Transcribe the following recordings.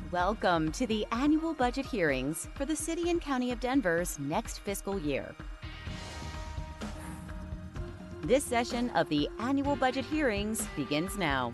Welcome to the annual budget hearings for the City and County of Denver's next fiscal year. This session of the annual budget hearings begins now.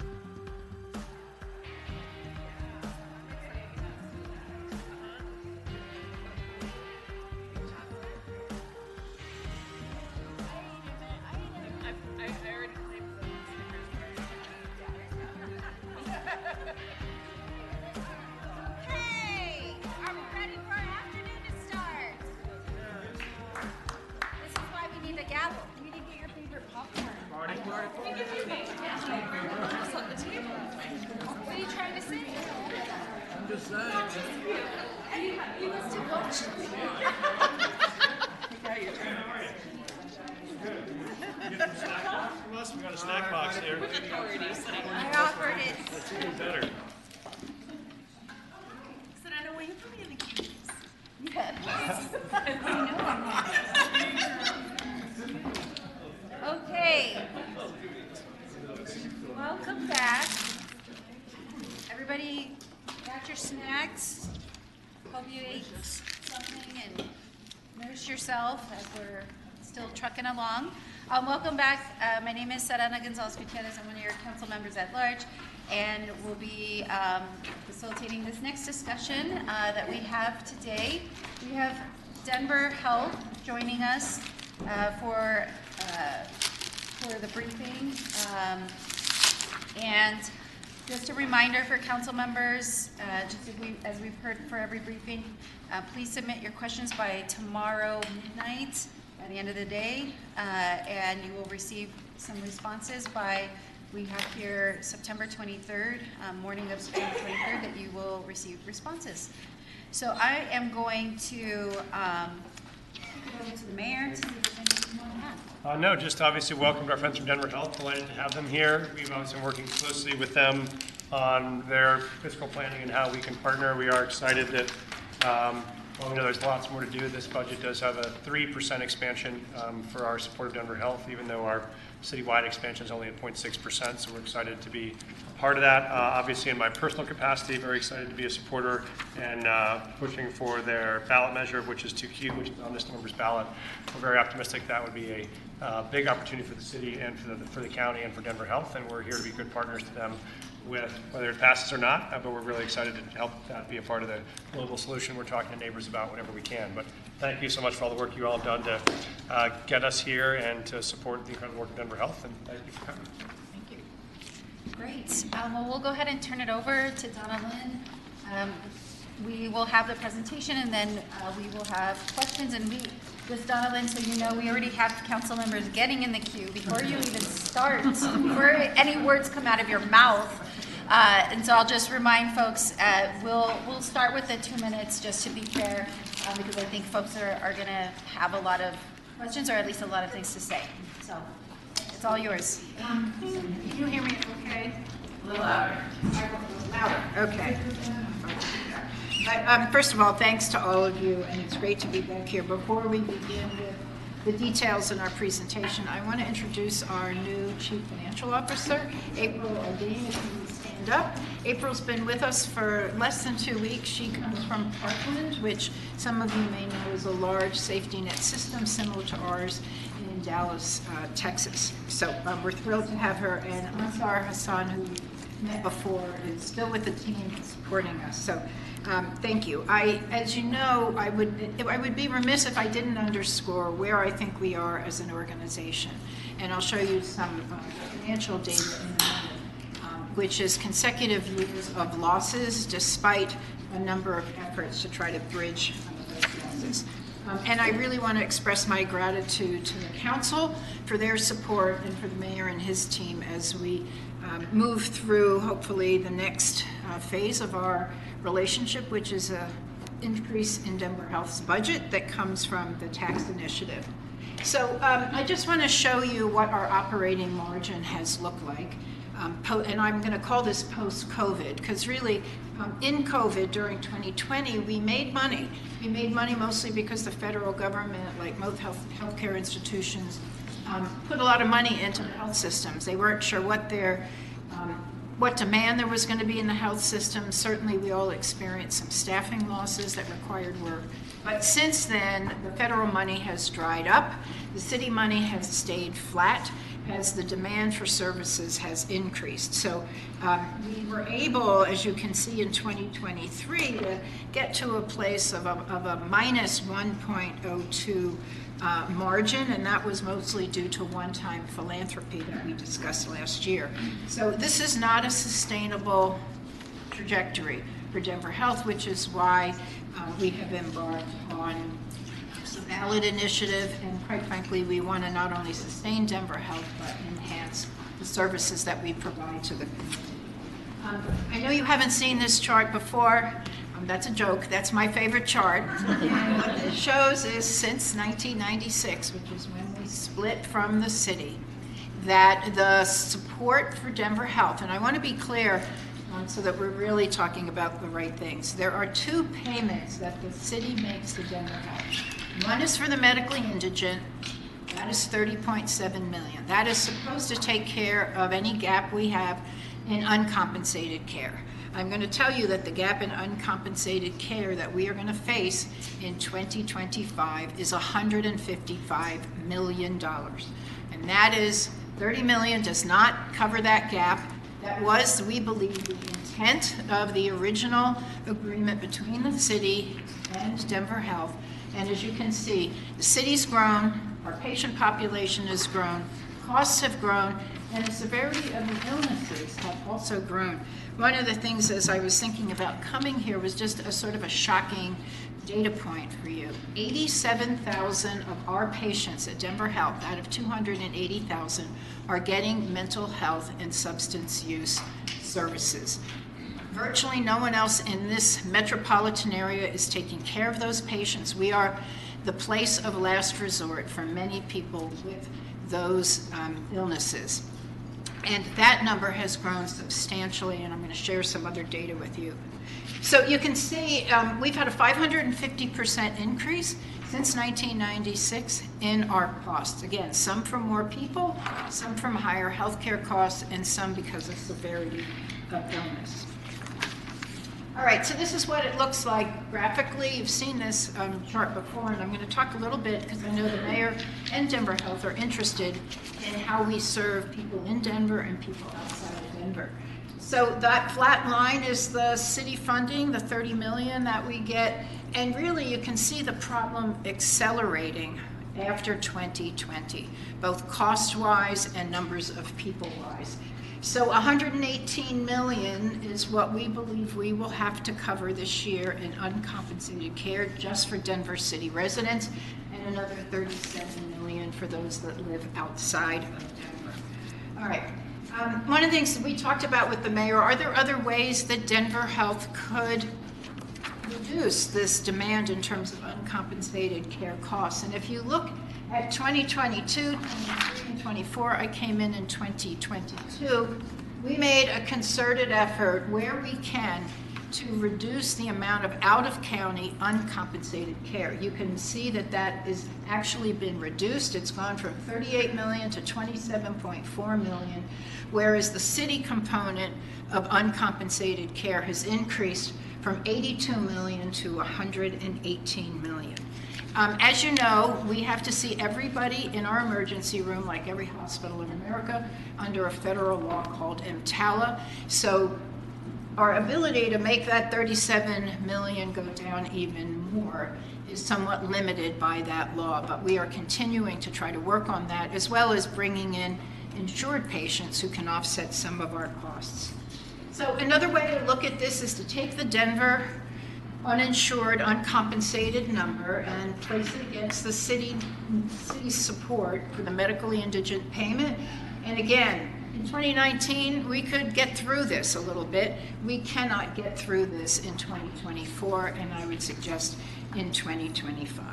We got a snack box here. I offered it. That's even better. So I know, will you put me in the keys? Yes. Okay. Welcome back. Everybody got your snacks? Hope you ate something and nourished yourself as we're still trucking along. Welcome back. My name is Sarana Gonzalez-Gutierrez. I'm one of your council members at large, and we'll be facilitating this next discussion that we have today. We have Denver Health joining us for the briefing. And just a reminder for council members, as we've heard for every briefing, please submit your questions by tomorrow midnight. At the end of the day, and you will receive some responses by, we have here September 23rd, morning of September 23rd, that you will receive responses. So I am going to go to the mayor to see if there's anything you want to add. No, just obviously welcome to our friends from Denver Health. Delighted to have them here. We've obviously been working closely with them on their fiscal planning and how we can partner. We are excited that well, we know there's lots more to do. This budget does have a 3% expansion for our support of Denver Health, even though our citywide expansion is only at 0.6%. So we're excited to be a part of that. Obviously, in my personal capacity, very excited to be a supporter and pushing for their ballot measure, which is 2Q, which is on this November's ballot. We're very optimistic that would be a big opportunity for the city and for the county and for Denver Health, and we're here to be good partners to them with whether it passes or not, but we're really excited to help that be a part of the global solution. We're talking to neighbors about whatever we can. But thank you so much for all the work you all have done to get us here and to support the incredible work of Denver Health, and thank you for coming. Thank you. Great. Well, we'll go ahead and turn it over to Donna Lynn. We will have the presentation, and then we will have questions. And with Donna Lynn, so you know, we already have council members getting in the queue before you even start, before any words come out of your mouth. And so I'll just remind folks, we'll start with the 2 minutes just to be fair, because I think folks are going to have a lot of questions, or at least a lot of things to say. So it's all yours. Can you hear me okay? A little louder. Louder, okay. First of all, thanks to all of you, and it's great to be back here. Before we begin with the details in our presentation, I want to introduce our new Chief Financial Officer, April Aldine. If you would stand up. April's been with us for less than 2 weeks. She comes from Parkland, which some of you may know is a large safety net system similar to ours in Dallas, Texas. So we're thrilled to have her, and Ansar Hassan, who we met before, is still with the team supporting us. So thank you. As you know, I would be remiss if I didn't underscore where I think we are as an organization. And I'll show you some financial data in a moment, which is consecutive years of losses despite a number of efforts to try to bridge those losses. And I really want to express my gratitude to the council for their support and for the mayor and his team as we move through, hopefully, the next phase of our relationship, which is an increase in Denver Health's budget that comes from the tax initiative. So I just want to show you what our operating margin has looked like. And I'm going to call this post-COVID, because really, in COVID during 2020, we made money. We made money mostly because the federal government, like most healthcare institutions, put a lot of money into the health systems. They weren't sure what their what demand there was going to be in the health system. Certainly, we all experienced some staffing losses that required work. But since then, the federal money has dried up. The city money has stayed flat as the demand for services has increased. So we were able, as you can see in 2023, to get to a place of a minus 1.02 margin, and that was mostly due to one-time philanthropy that we discussed last year. So this is not a sustainable trajectory for Denver Health, which is why we have embarked on the ballot initiative, and quite frankly, we want to not only sustain Denver Health, but enhance the services that we provide to the community. I know you haven't seen this chart before. That's a joke. That's my favorite chart. And what it shows is since 1996, which is when we split from the city, that the support for Denver Health, and I want to be clear so that we're really talking about the right things. There are two payments that the city makes to Denver Health. One is for the medically indigent. That is $30.7 million. That is supposed to take care of any gap we have in uncompensated care. I'm going to tell you that the gap in uncompensated care that we are going to face in 2025 is $155 million. And that is, $30 million does not cover that gap. That was, we believe, the intent of the original agreement between the city and Denver Health. And as you can see, the city's grown, our patient population has grown, costs have grown, and the severity of the illnesses have also grown. One of the things as I was thinking about coming here was just a sort of a shocking data point for you. 87,000 of our patients at Denver Health, out of 280,000, are getting mental health and substance use services. Virtually no one else in this metropolitan area is taking care of those patients. We are the place of last resort for many people with those illnesses. And that number has grown substantially, and I'm going to share some other data with you. So you can see we've had a 550% increase since 1996 in our costs. Again, some from more people, some from higher healthcare costs, and some because of severity of illness. All right, so this is what it looks like graphically. You've seen this chart before, and I'm going to talk a little bit because I know the mayor and Denver Health are interested in how we serve people in Denver and people outside of Denver. So that flat line is the city funding, the $30 million that we get, and really you can see the problem accelerating after 2020, both cost-wise and numbers of people-wise. So $118 million is what we believe we will have to cover this year in uncompensated care just for Denver City residents, and another $37 million for those that live outside of Denver. All right. One of the things that we talked about with the mayor, are there other ways that Denver Health could reduce this demand in terms of uncompensated care costs? And if you look at 2022, 23, and 24, I came in 2022, we made a concerted effort where we can to reduce the amount of out-of-county uncompensated care. You can see that that has actually been reduced. It's gone from $38 million to $27.4 million, whereas the city component of uncompensated care has increased from $82 million to $118 million. As you know, we have to see everybody in our emergency room, like every hospital in America, under a federal law called EMTALA. So our ability to make that $37 million go down even more is somewhat limited by that law, but we are continuing to try to work on that, as well as bringing in insured patients who can offset some of our costs. So another way to look at this is to take the Denver uninsured, uncompensated number and place it against the city's support for the medically indigent payment. And again, in 2019, we could get through this a little bit. We cannot get through this in 2024, and I would suggest in 2025.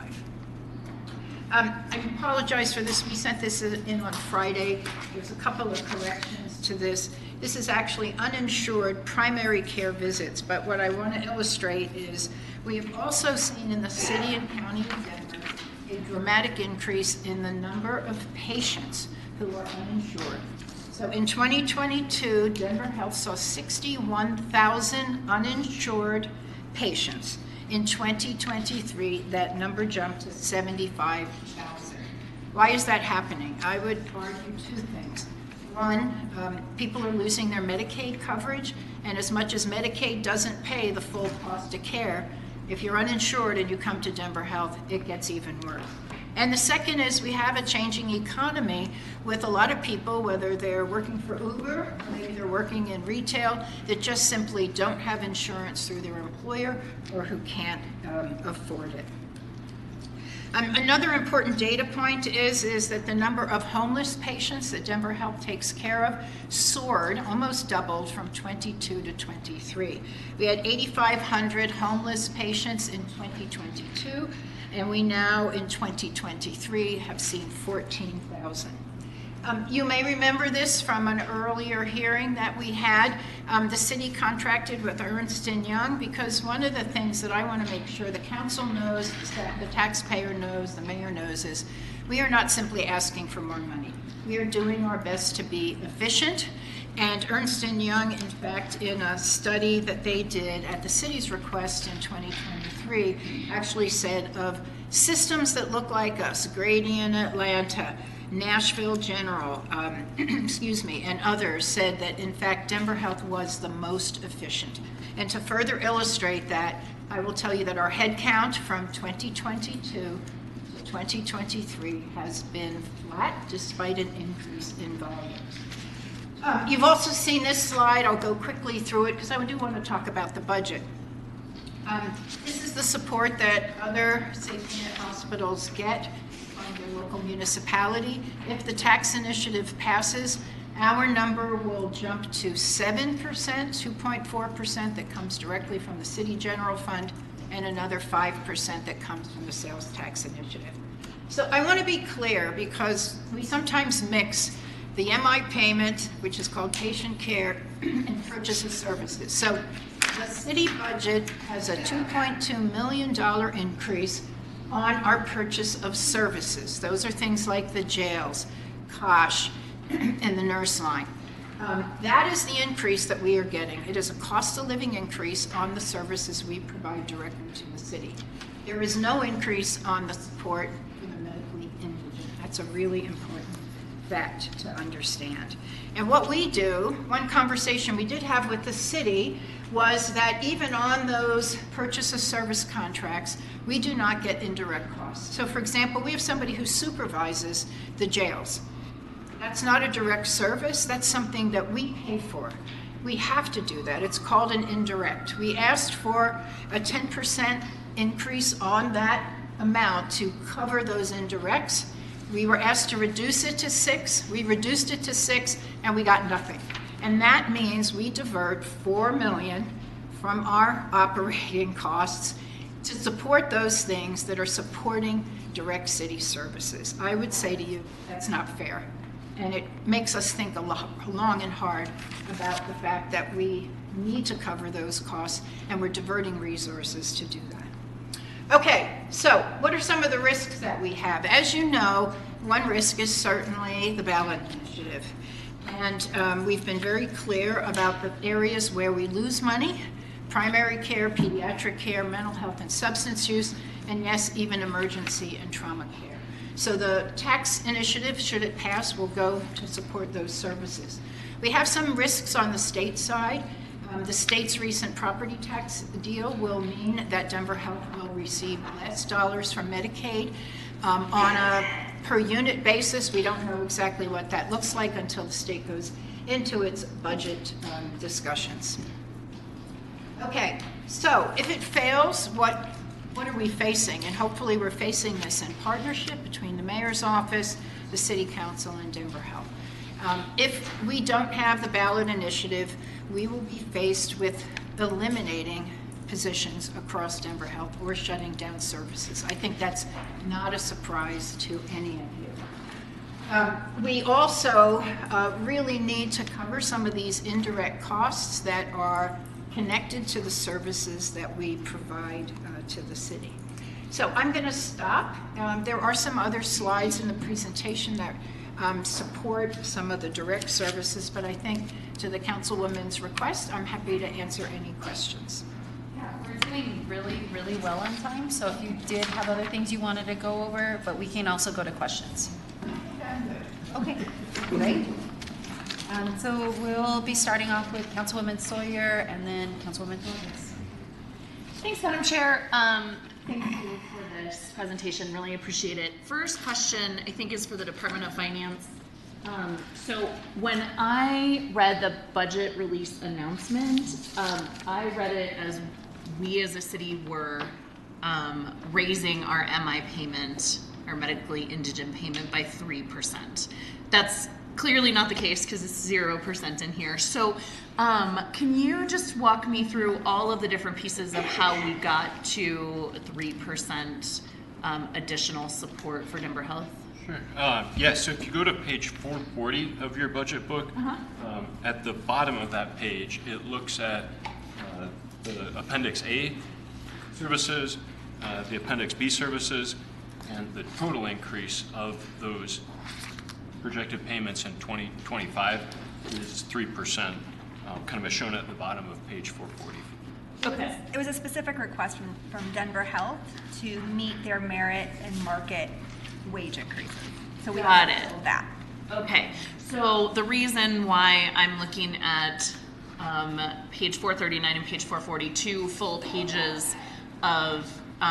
I apologize for this. We sent this in on Friday. There's a couple of corrections to this. This is actually uninsured primary care visits, but what I want to illustrate is we have also seen in the city and county of Denver a dramatic increase in the number of patients who are uninsured. So in 2022, Denver Health saw 61,000 uninsured patients. In 2023, that number jumped to 75,000. Why is that happening? I would argue two things. One, people are losing their Medicaid coverage, and as much as Medicaid doesn't pay the full cost of care, if you're uninsured and you come to Denver Health, it gets even worse. And the second is we have a changing economy with a lot of people, whether they're working for Uber, or maybe they're working in retail, that just simply don't have insurance through their employer or who can't afford it. Another important data point is that the number of homeless patients that Denver Health takes care of soared, almost doubled from 22 to 23. We had 8,500 homeless patients in 2022, and we now in 2023 have seen 14,000. You may remember this from an earlier hearing that we had. The city contracted with Ernst & Young because one of the things that I want to make sure the council knows, the taxpayer knows, the mayor knows, is we are not simply asking for more money. We are doing our best to be efficient. And Ernst & Young, in fact, in a study that they did at the city's request in 2023, actually said of systems that look like us, Grady in Atlanta, Nashville General, and others said that, in fact, Denver Health was the most efficient. And to further illustrate that, I will tell you that our head count from 2022 to 2023 has been flat despite an increase in volume. You've also seen this slide. I'll go quickly through it because I do want to talk about the budget. This is the support that other safety net hospitals get from their local municipality. If the tax initiative passes, our number will jump to 7%, 2.4% that comes directly from the city general fund, and another 5% that comes from the sales tax initiative. So I want to be clear because we sometimes mix the MI payment, which is called patient care, and purchase of services. So the city budget has a $2.2 million increase on our purchase of services. Those are things like the jails, COSH, and the nurse line. That is the increase that we are getting. It is a cost of living increase on the services we provide directly to the city. There is no increase on the support for the medically indigent. That's a really important fact to understand. And what we do, one conversation we did have with the city was that even on those purchase of service contracts, we do not get indirect costs. So for example, we have somebody who supervises the jails. That's not a direct service, that's something that we pay for. We have to do that, it's called an indirect. We asked for a 10% increase on that amount to cover those indirects. We were asked to reduce it to 6%, we reduced it to 6%, and we got nothing. And that means we divert $4 million from our operating costs to support those things that are supporting direct city services. I would say to you, that's not fair. And it makes us think long and hard about the fact that we need to cover those costs, and we're diverting resources to do that. Okay, so what are some of the risks that we have? As you know, one risk is certainly the ballot initiative. And we've been very clear about the areas where we lose money: primary care, pediatric care, mental health and substance use, and yes, even emergency and trauma care. So the tax initiative, should it pass, will go to support those services. We have some risks on the state side. The state's recent property tax deal will mean that Denver Health will receive less dollars from Medicaid. On a per unit basis, we don't know exactly what that looks like until the state goes into its budget discussions. Okay, so if it fails, what are we facing? And hopefully we're facing this in partnership between the mayor's office, the city council, and Denver Health. If we don't have the ballot initiative, we will be faced with eliminating positions across Denver Health or shutting down services. I think that's not a surprise to any of you. We also really need to cover some of these indirect costs that are connected to the services that we provide to the city. So I'm going to stop. There are some other slides in the presentation that support some of the direct services, but I think to the councilwoman's request, I'm happy to answer any questions. Yeah, we're doing really, really well on time, so if you did have other things you wanted to go over, but we can also go to questions. Okay, great. So we'll be starting off with Councilwoman Sawyer and then Councilwoman Thomas. Thanks, Madam Chair. Thank you for this presentation. Really appreciate it. First question, I think, is for the Department of Finance. So when I read the budget release announcement, I read it as we as a city were raising our MI payment, our medically indigent payment, by 3%. That's clearly not the case because it's 0% in here. So can you just walk me through all of the different pieces of how we got to 3% additional support for Denver Health? Sure. Yeah, so if you go to page 440 of your budget book, at the bottom of that page, it looks at the Appendix A services, the Appendix B services, and the total increase of those projected payments in 2025 is 3%, kind of as shown at the bottom of page 440. Okay. It was a specific request from Denver Health to meet their merit and market wage increases. So we Got it. that. Okay, so the reason why I'm looking at page 439 and page 442, full pages of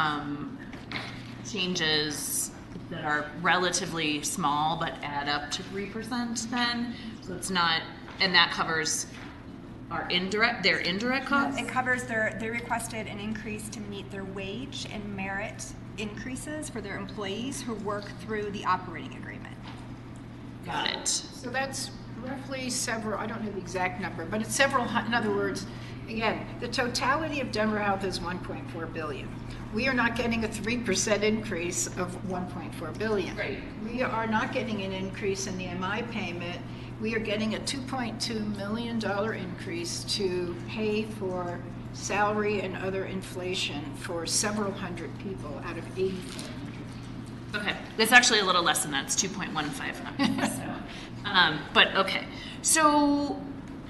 changes that are relatively small but add up to 3% then, so it's not, and that covers our their indirect costs? It covers they requested an increase to meet their wage and merit increases for their employees who work through the operating agreement. Got it. So that's roughly several, I don't know the exact number, but it's several, in other words, again, the totality of Denver Health is 1.4 billion. We are not getting a 3% increase of 1.4 billion. Right. We are not getting an increase in the MI payment. We are getting a $2.2 million increase to pay for salary and other inflation for several hundred people out of 8,400. Okay, it's actually a little less than that. It's 2.15. So, but okay. So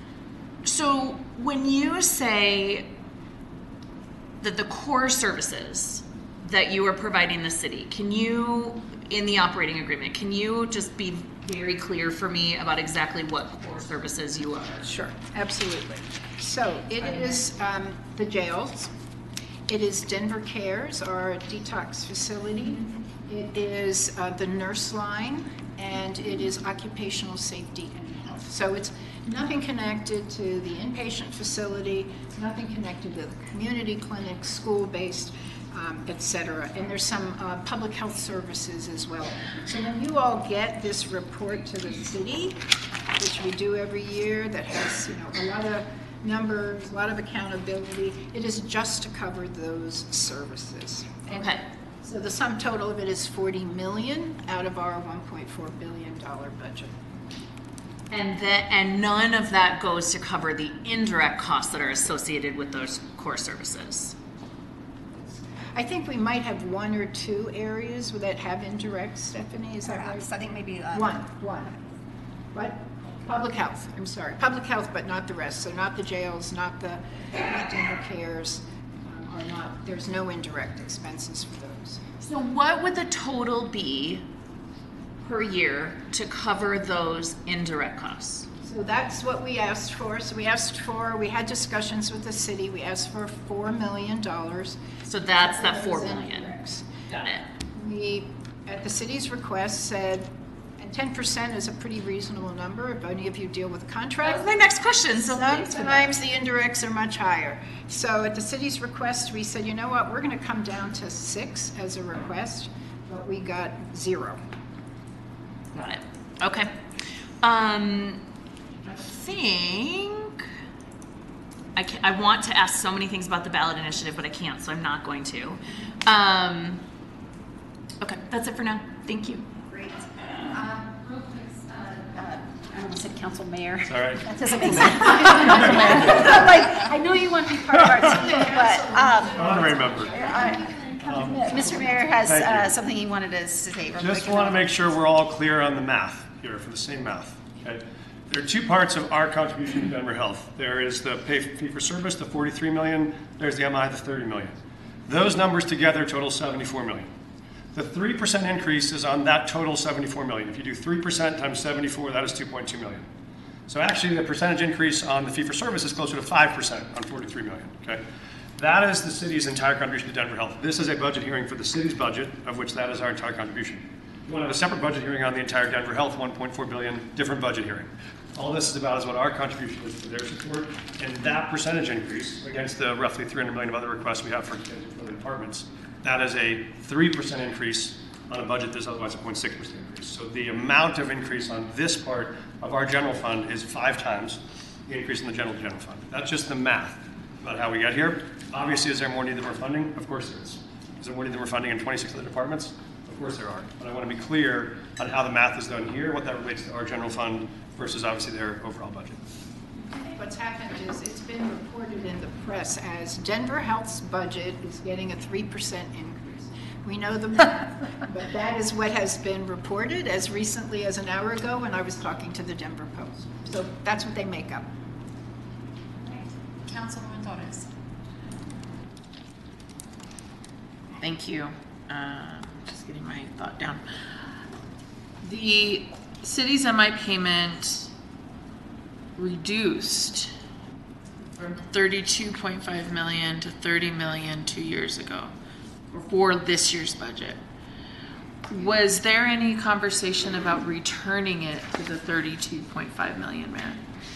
when you say that the core services that you are providing the city, can you, in the operating agreement, can you just be very clear for me about exactly what core services you are? Sure, absolutely. So it is the jails. It is Denver Cares, our detox facility. It is the nurse line, and it is occupational safety and health. So it's nothing connected to the inpatient facility, nothing connected to the community clinic, school-based, et cetera. And there's some public health services as well. So when you all get this report to the city, which we do every year, that has a lot of numbers, a lot of accountability, it is just to cover those services. Okay. So the sum total of it is 40 million out of our $1.4 billion budget. And none of that goes to cover the indirect costs that are associated with those core services. I think we might have one or two areas that have indirect, Stephanie, is that right? Perhaps, I think maybe One. What? Public health, I'm sorry. Public health, but not the rest. So not the jails, not Denver Cares, or not, there's no indirect expenses for those. So what would the total be per year to cover those indirect costs? So that's what we asked for. So we had discussions with the city. We asked for $4 million. So that's that 4 million. Indirects. Got it. We, at the city's request, said, and 10% is a pretty reasonable number if any of you deal with That was contracts. my next question. So thanks for that. Sometimes the indirects are much higher. So at the city's request, we said, you know what, we're going to come down to 6 as a request, but we got 0. Got it. Okay. I think I want to ask so many things about the ballot initiative, but I can't, so I'm not going to. Okay, that's it for now. Thank you. Great. Real quick, I almost said council mayor. It's all right. That doesn't make sense. I know you want to be part of our team, but Honorary member. Mr. Mayor has Thank you. something he wanted us to say real quick. Just want to make sure we're all clear on the math. here for the same math, okay? There are two parts of our contribution to Denver Health. There is the pay fee-for-service, the 43 million. There's the MI, the 30 million. Those numbers together total 74 million. The 3% increase is on that total 74 million. If you do 3% times 74, that is 2.2 million. So actually, the percentage increase on the fee-for-service is closer to 5% on 43 million, okay? That is the city's entire contribution to Denver Health. This is a budget hearing for the city's budget, of which that is our entire contribution. We want to have a separate budget hearing on the entire Denver Health, 1.4 billion, different budget hearing. All this is about is what our contribution is for their support, and that percentage increase against the roughly 300 million of other requests we have for the departments, that is a 3% increase on a budget that's otherwise a 0.6% increase. So the amount of increase on this part of our general fund is 5 times the increase in the general fund. That's just the math about how we got here. Obviously, is there more need than we're funding? Of course there is. Is there more need than we're funding in 26 other departments? Of course there are. But I want to be clear on how the math is done here, what that relates to our general fund versus obviously their overall budget. I think what's happened is it's been reported in the press as Denver Health's budget is getting a 3% increase. We know the math, but that is what has been reported as recently as an hour ago when I was talking to the Denver Post. So that's what they make up. Councilwoman Torres. Thank you. Just getting my thought down. The city's MI payment reduced from 32.5 million to 30 million 2 years ago for this year's budget. Was there any conversation about returning it to the 32.5 million, Mayor?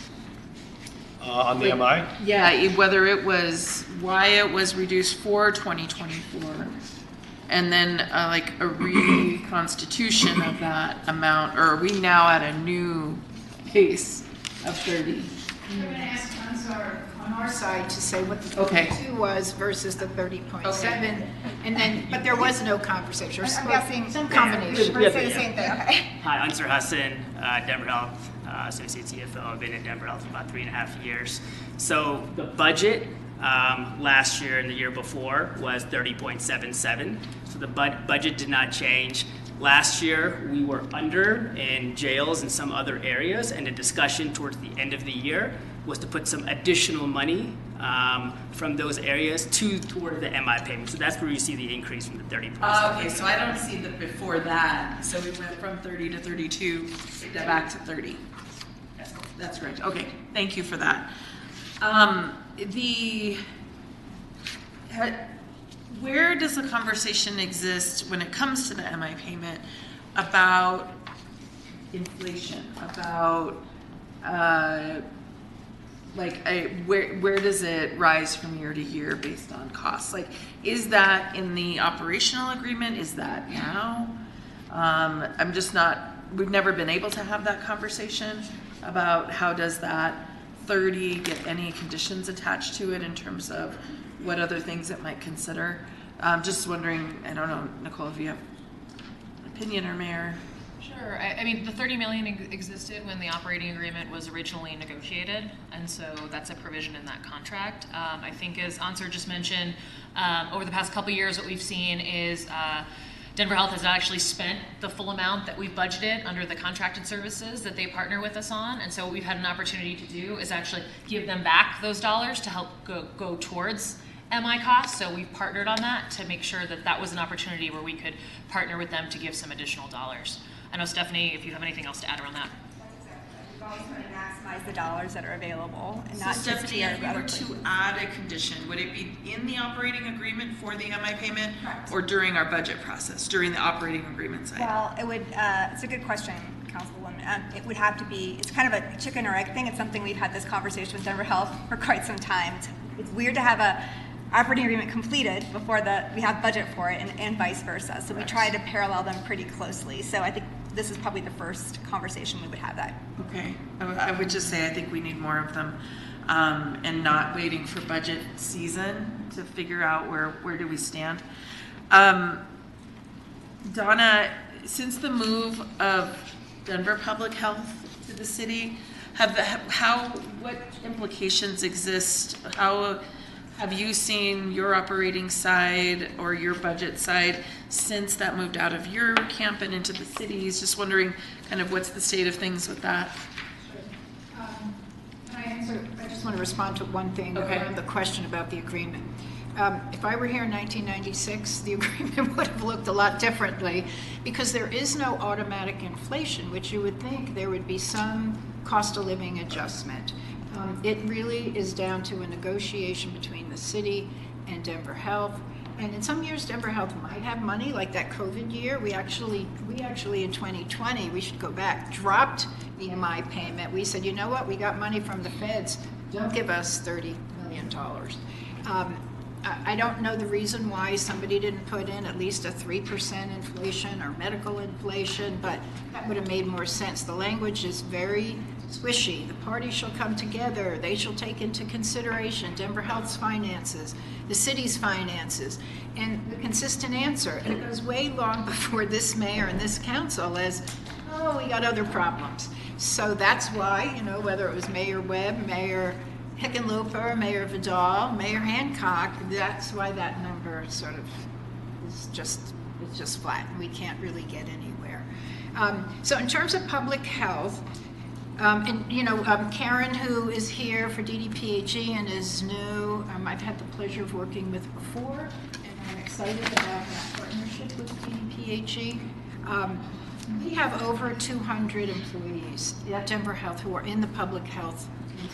On the MI? Yeah, whether it was why it was reduced for 2024, and then like a reconstitution of that amount, or are we now at a new pace of 30? I'm going to ask Ansar on our side to say what the Okay. 32 was versus the 30.7, Okay. and then, but there was no conversation, or I'm guessing some combination. We're going to say the same thing, okay? Hi, Ansar Hassan, Denver Health Associate CFO. I've been in Denver Health for about 3.5 years. So the budget last year and the year before was 30.77. So the budget did not change. Last year, we were under in jails and some other areas, and the discussion towards the end of the year was to put some additional money from those areas toward the MI payment. So that's where you see the increase from the 30.7. Okay, so I don't see the before that. So we went from 30 to 32, back to 30. That's right. Okay, thank you for that. Where does the conversation exist when it comes to the MI payment about inflation, about where does it rise from year to year based on costs? Like, is that in the operational agreement? Is that now? I'm just not, we've never been able to have that conversation about how does that 30 get any conditions attached to it in terms of what other things it might consider. Just wondering, I don't know, Nicole, if you have an opinion, or Mayor. Sure. I mean, the 30 million existed when the operating agreement was originally negotiated, and so that's a provision in that contract. I think, as Ansar just mentioned, over the past couple of years, what we've seen is Denver Health has actually spent the full amount that we've budgeted under the contracted services that they partner with us on, and so what we've had an opportunity to do is actually give them back those dollars to help go towards MI costs. So we've partnered on that to make sure that that was an opportunity where we could partner with them to give some additional dollars. I know, Stephanie, if you have anything else to add around that. We've always tried to maximize the dollars that are available and So not just Stephanie, here. if we were to add a condition, would it be in the operating agreement for the MI payment? Correct. Or during our budget process, during the operating agreement side? Well, it would, it's a good question, Councilwoman. It would have to be, it's kind of a chicken or egg thing. It's something we've had this conversation with Denver Health for quite some time. It's weird to have a operating agreement completed before we have budget for it, and vice versa. So we try to parallel them pretty closely. So I think this is probably the first conversation we would have that. Okay, I would just say I think we need more of them, and not waiting for budget season to figure out where do we stand. Donna, since the move of Denver Public Health to the city, what implications exist? have you seen your operating side or your budget side since that moved out of your camp and into the cities? Just wondering kind of what's the state of things with that? Can I answer? I just want to respond to one thing Okay. around the question about the agreement. If I were here in 1996, the agreement would have looked a lot differently because there is no automatic inflation, which you would think there would be some cost of living adjustment. It really is down to a negotiation between the city and Denver Health. And in some years, Denver Health might have money, like that COVID year. We actually in 2020, we should go back, dropped the MI payment. We said, you know what, we got money from the feds, don't give us $30 million. I don't know the reason why somebody didn't put in at least a 3% inflation or medical inflation, but that would have made more sense. The language is very squishy. The parties shall come together. They shall take into consideration Denver Health's finances, the city's finances, and the consistent answer. And it goes way long before this mayor and this council as, oh, we got other problems. So that's why, you know, whether it was Mayor Webb, Mayor Hickenlooper, Mayor Vidal, Mayor Hancock, that's why that number sort of is just flat. We can't really get anywhere. So in terms of public health, and you know, Karen, who is here for DDPHE and is new, I've had the pleasure of working with before, and I'm excited about that partnership with DDPHE. We have over 200 employees at Denver Health who are in the public health.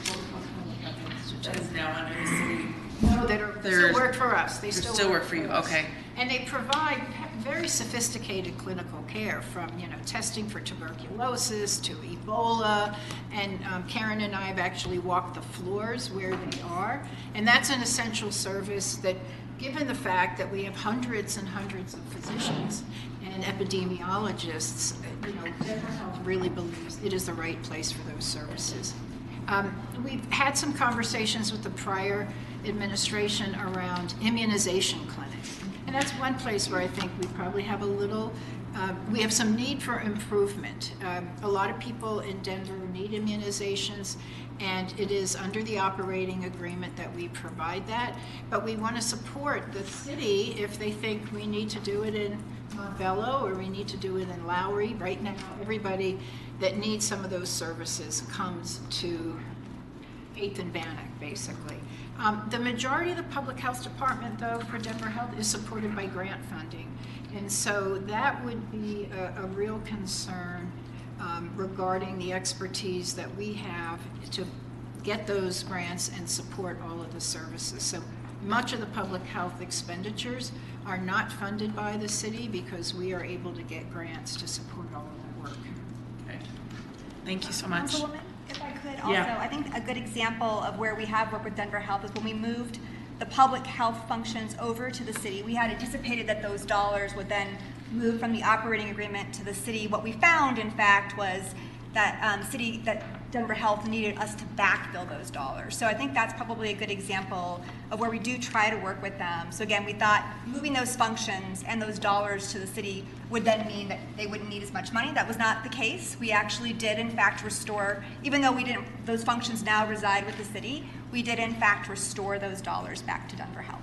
That is now under the city. No, they still work for us. They still work for you, us. okay. And they provide very sophisticated clinical care, from, you know, testing for tuberculosis to Ebola. And Karen and I have actually walked the floors where they are. And that's an essential service that, given the fact that we have hundreds and hundreds of physicians and epidemiologists, you know, Denver Health really believes it is the right place for those services. We've had some conversations with the prior administration around immunization clinics. And that's one place where I think we probably have a little, we have some need for improvement. A lot of people in Denver need immunizations, and it is under the operating agreement that we provide that. But we want to support the city if they think we need to do it in Montbello or we need to do it in Lowry. Right now, everybody that needs some of those services comes to 8th and Bannock, basically. The majority of the public health department, though, for Denver Health is supported by grant funding. And so that would be a real concern regarding the expertise that we have to get those grants and support all of the services. So much of the public health expenditures are not funded by the city because we are able to get grants to support all of that work. Okay. Thank you so much. Councilwoman, if I could also, Yeah. I think a good example of where we have worked with Denver Health is when we moved the public health functions over to the city. We had anticipated that those dollars would then move from the operating agreement to the city. What we found, in fact, was that that Denver Health needed us to backfill those dollars. So I think that's probably a good example of where we do try to work with them. So again, we thought moving those functions and those dollars to the city would then mean that they wouldn't need as much money. That was not the case. We actually did, in fact, restore, even though those functions now reside with the city, we did, in fact, restore those dollars back to Denver Health.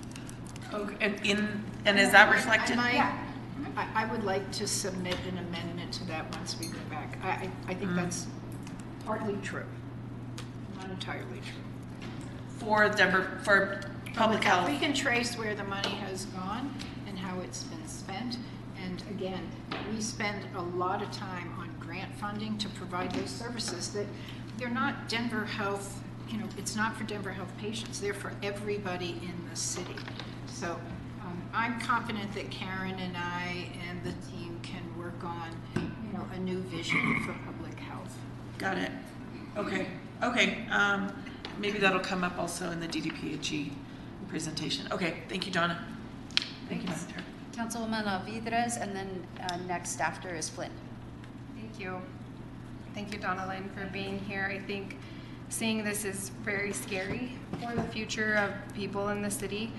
Okay, and is that reflected? I would like to submit an amendment to that once we go back. I think that's partly true, not entirely true. For Denver, for public health? We can trace where the money has gone and how it's been spent. And again, we spend a lot of time on grant funding to provide those services that they're not Denver Health, you know, it's not for Denver Health patients. They're for everybody in the city. So I'm confident that Karen and I and the team can work on, you know, a new vision for public health. Got it. Okay. Okay. Maybe that'll come up also in the DDPHE presentation. Okay. Thank you, Donna. Thank you, Madam Chair. Councilwoman Vidres, and then next after is Flynn. Thank you. Thank you, Donna Lynn, for being here. I think seeing this is very scary for the future of people in the city,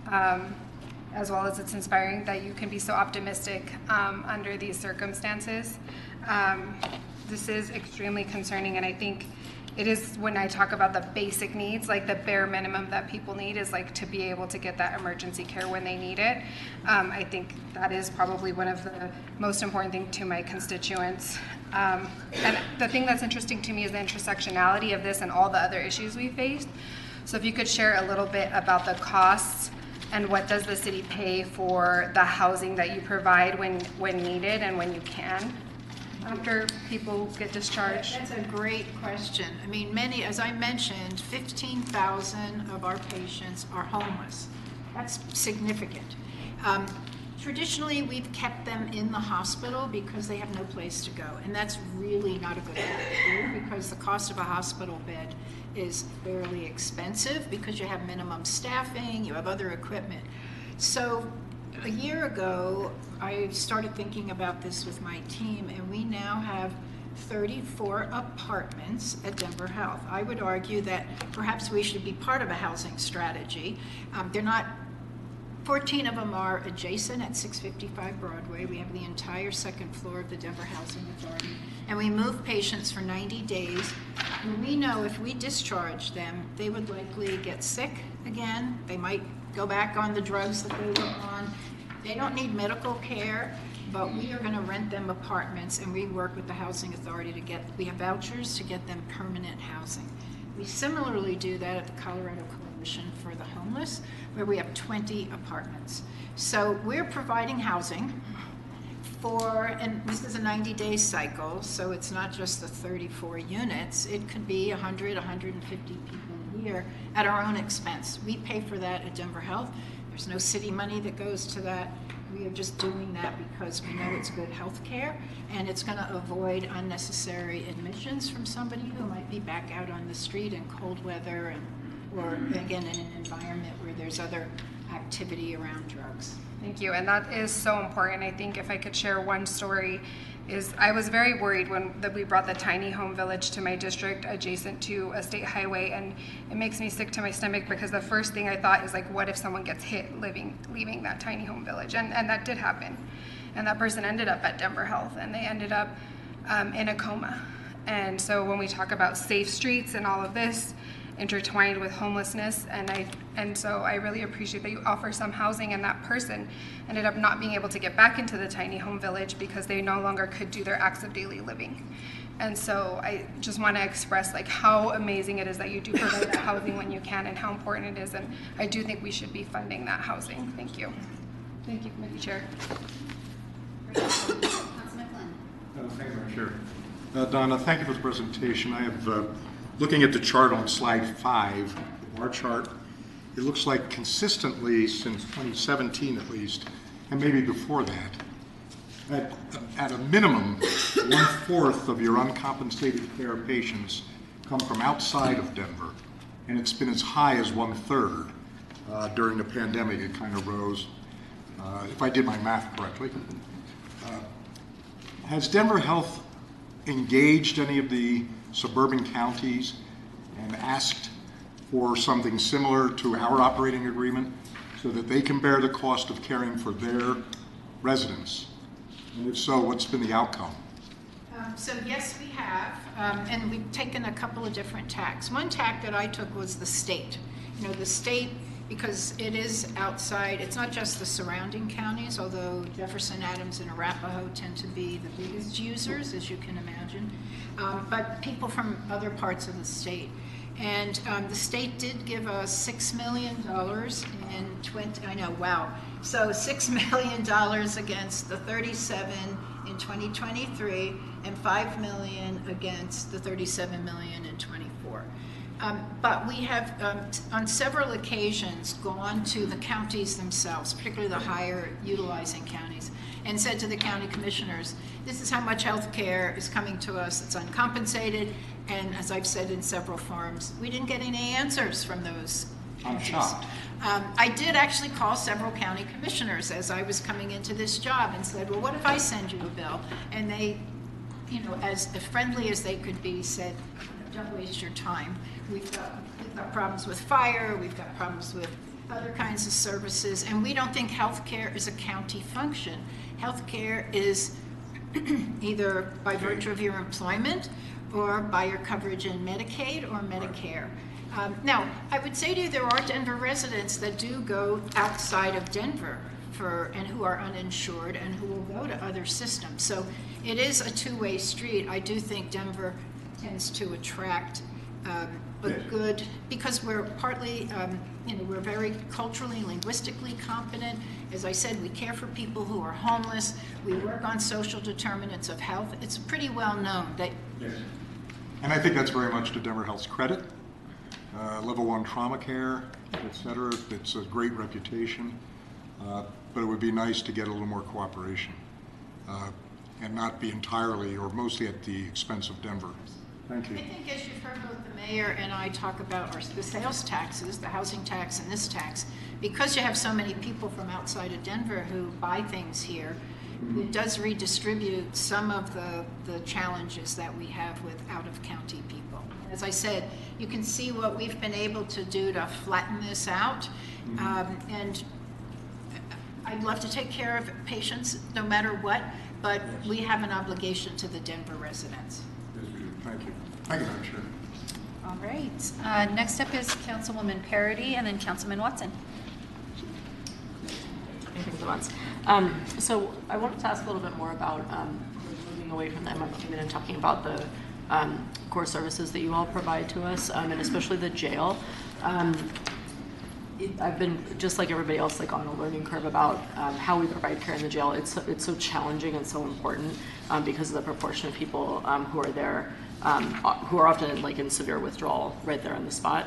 as well as it's inspiring that you can be so optimistic under these circumstances. This is extremely concerning, and I think it is, when I talk about the basic needs, like the bare minimum that people need is like to be able to get that emergency care when they need it. I think that is probably one of the most important things to my constituents. And the thing that's interesting to me is the intersectionality of this and all the other issues we faced. So if you could share a little bit about the costs and what does the city pay for the housing that you provide when needed and when you can after people get discharged? That's a great question. I mean, many, as I mentioned, 15,000 of our patients are homeless. That's significant. Traditionally, we've kept them in the hospital because they have no place to go, and that's really not a good idea because the cost of a hospital bed is fairly expensive because you have minimum staffing, you have other equipment. So a year ago, I started thinking about this with my team, and we now have 34 apartments at Denver Health. I would argue that perhaps we should be part of a housing strategy. They're not 14 of them are adjacent at 655 Broadway. We have the entire second floor of the Denver Housing Authority. And we move patients for 90 days. And we know if we discharge them, they would likely get sick again. They might go back on the drugs that they were on. They don't need medical care, but we are going to rent them apartments, and we work with the Housing Authority to get, we have vouchers to get them permanent housing. We similarly do that at the Colorado Coalition for the Homeless, where we have 20 apartments. So we're providing housing for, and this is a 90-day cycle, so it's not just the 34 units. It could be 100, 150 people a year at our own expense. We pay for that at Denver Health. There's no city money that goes to that. We are just doing that because we know it's good health care, and it's going to avoid unnecessary admissions from somebody who might be back out on the street in cold weather and, or again in an environment where there's other activity around drugs. Thank you, and that is so important. I think if I could share one story, is I was very worried when we brought the tiny home village to my district adjacent to a state highway, and it makes me sick to my stomach because the first thing I thought is like, what if someone gets hit leaving that tiny home village? And that did happen, and that person ended up at Denver Health, and they ended up in a coma. And so when we talk about safe streets and all of this intertwined with homelessness, and so I really appreciate that you offer some housing, and that person ended up not being able to get back into the tiny home village because they no longer could do their acts of daily living. And so I just want to express like how amazing it is that you do provide that housing when you can, and how important it is, and I do think we should be funding that housing. Thank you. Thank you, Committee Chair. Councilman Flynn. Thank you, Madam Chair. Donna, thank you for the presentation. I have, looking at the chart on slide 5, the bar chart, it looks like consistently since 2017 at least, and maybe before that, at a minimum, 1/4 of your uncompensated care patients come from outside of Denver, and it's been as high as 1/3. During the pandemic, it kind of rose, if I did my math correctly. Has Denver Health engaged any of the suburban counties and asked for something similar to our operating agreement so that they can bear the cost of caring for their residents? And if so, what's been the outcome? So yes, we have, and we've taken a couple of different tacks. One tack that I took was the state. You know, the state, because it is outside, it's not just the surrounding counties, although Jefferson, Adams, and Arapahoe tend to be the biggest users, as you can imagine, but people from other parts of the state. And the state did give us $6 million in I know, wow. So $6 million against the 37 in 2023 and $5 million against the 37 million in 24. But we have, on several occasions, gone to the counties themselves, particularly the higher utilizing counties, and said to the county commissioners, this is how much health care is coming to us, it's uncompensated, and as I've said in several forums, we didn't get any answers from those counties. I'm shocked. I did actually call several county commissioners as I was coming into this job and said, well, what if I send you a bill? And they, you know, as friendly as they could be, said, don't waste your time. We've got problems with fire, we've got problems with other kinds of services, and we don't think healthcare is a county function. Healthcare is either by virtue of your employment or buy your coverage in Medicaid or Medicare. Now, I would say to you, there are Denver residents that do go outside of Denver and who are uninsured and who will go to other systems. So it is a two-way street. I do think Denver tends to attract a good, because we're partly, we're very culturally, linguistically competent. As I said, we care for people who are homeless. We work on social determinants of health. It's pretty well known that. Yes. And I think that's very much to Denver Health's credit. Level 1 trauma care, et cetera. It's a great reputation. But it would be nice to get a little more cooperation and not be entirely or mostly at the expense of Denver. Thank you. I think as you've heard both the mayor and I talk about the sales taxes, the housing tax and this tax, because you have so many people from outside of Denver who buy things here, it does redistribute some of the challenges that we have with out-of-county people. As I said, you can see what we've been able to do to flatten this out. And I'd love to take care of patients no matter what, but we have an obligation to the Denver residents. Yes, we do. Thank you. Thank you, Madam Chair. All right. Next up is Councilwoman Parity and then Councilman Watson. Anything at once. So I wanted to ask a little bit more about moving away from the MFP and talking about the core services that you all provide to us, and especially the jail. I've been, just like everybody else, like on a learning curve about how we provide care in the jail. It's so challenging and so important because of the proportion of people who are there, who are often like in severe withdrawal right there on the spot.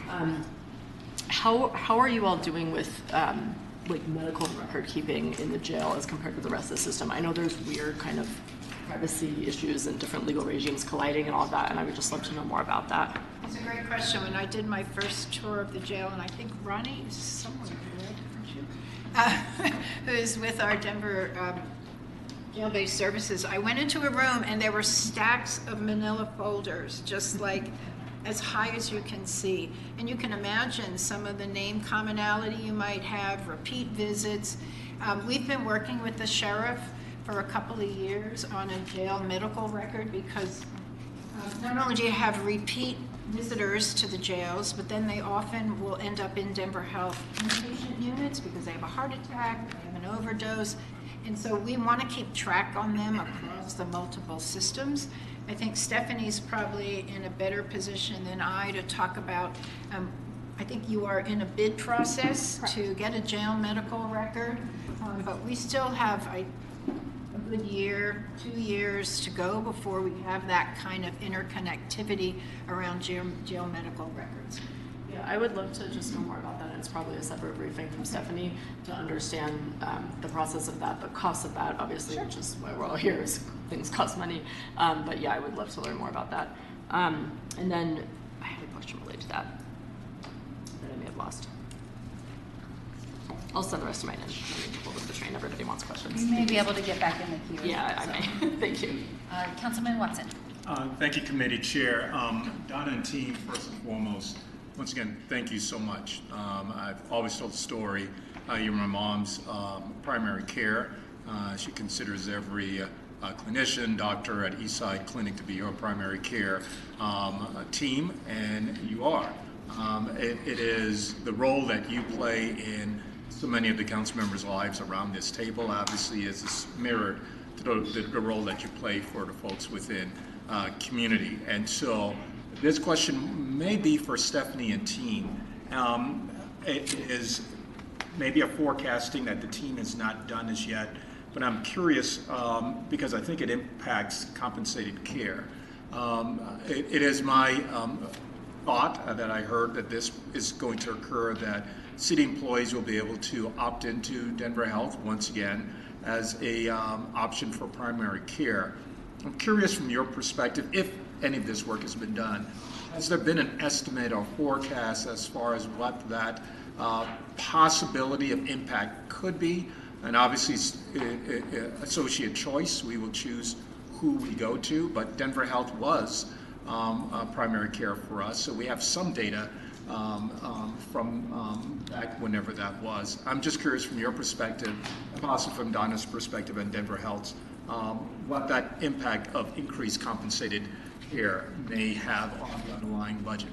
How are you all doing with like medical record keeping in the jail as compared to the rest of the system? I know there's weird kind of privacy issues and different legal regimes colliding and all that, and I would just love to know more about that. It's a great question. When I did my first tour of the jail, and I think Ronnie is somewhere here, who is with our Denver jail-based services, I went into a room and there were stacks of manila folders, just like as high as you can see. And you can imagine some of the name commonality you might have, repeat visits. We've been working with the sheriff for a couple of years on a jail medical record because not only do you have repeat visitors to the jails, but then they often will end up in Denver Health inpatient units because they have a heart attack, they have an overdose, and so we want to keep track on them across the multiple systems. I think Stephanie's probably in a better position than I to talk about, I think you are in a bid process to get a jail medical record, but we still have a good year, 2 years to go before we have that kind of interconnectivity around jail medical records. Yeah, I would love to just know more about that, and it's probably a separate briefing from Stephanie to understand the process of that, the cost of that, obviously, which is why we're all here, is things cost money. But yeah, I would love to learn more about that. And then I had a question related to that I may have lost. I'll send the rest of mine in. We'll look the train. Everybody wants questions. You may be able to get back in the queue. Yeah, I may. Thank you. Councilman Watson. Thank you, Committee Chair. Donna and team, first and foremost, once again, thank you so much. I've always told the story. You're my mom's primary care. She considers every clinician, doctor at Eastside Clinic to be her primary care team, and you are. It is the role that you play in so many of the council members' lives around this table, obviously, is mirrored to the role that you play for the folks within community. And so this question may be for Stephanie and team. It is maybe a forecasting that the team has not done as yet, but I'm curious because I think it impacts compensated care. It is my thought that I heard that this is going to occur, that city employees will be able to opt into Denver Health once again as a option for primary care. I'm curious from your perspective, if any of this work has been done, has there been an estimate or forecast as far as what that possibility of impact could be? And obviously, associate choice, we will choose who we go to, but Denver Health was primary care for us, so we have some data from back whenever that was. I'm just curious from your perspective, and also from Donna's perspective and Denver Health's, what that impact of increased compensated care may have on the underlying budget?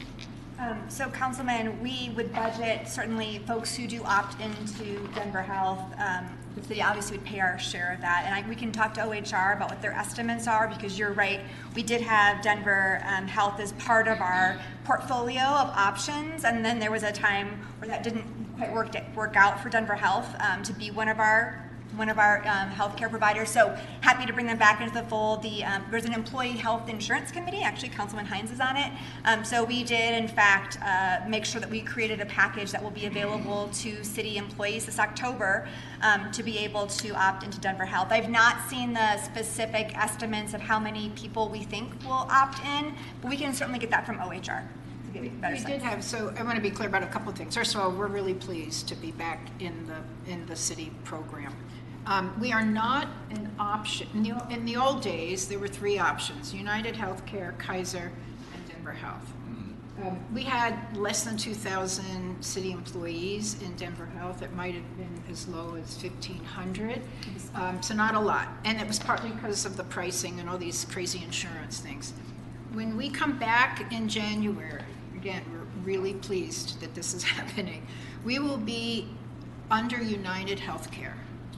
So Councilman, we would budget certainly folks who do opt into Denver Health. The city obviously would pay our share of that. And we can talk to OHR about what their estimates are, because you're right. We did have Denver Health as part of our portfolio of options. And then there was a time where that didn't quite work out for Denver Health to be one of our healthcare providers. So happy to bring them back into the fold. There's an employee health insurance committee. Actually, Councilman Hines is on it. So we did, in fact, make sure that we created a package that will be available to city employees this October to be able to opt into Denver Health. I've not seen the specific estimates of how many people we think will opt in, but we can certainly get that from OHR. We did have, so I want to be clear about a couple of things. First of all, we're really pleased to be back in the city program. We are not an option. In the old days, there were three options: United Healthcare, Kaiser, and Denver Health. We had less than 2,000 city employees in Denver Health. It might have been as low as 1,500, so not a lot. And it was partly because of the pricing and all these crazy insurance things. When we come back in January, again, we're really pleased that this is happening. We will be under United Healthcare.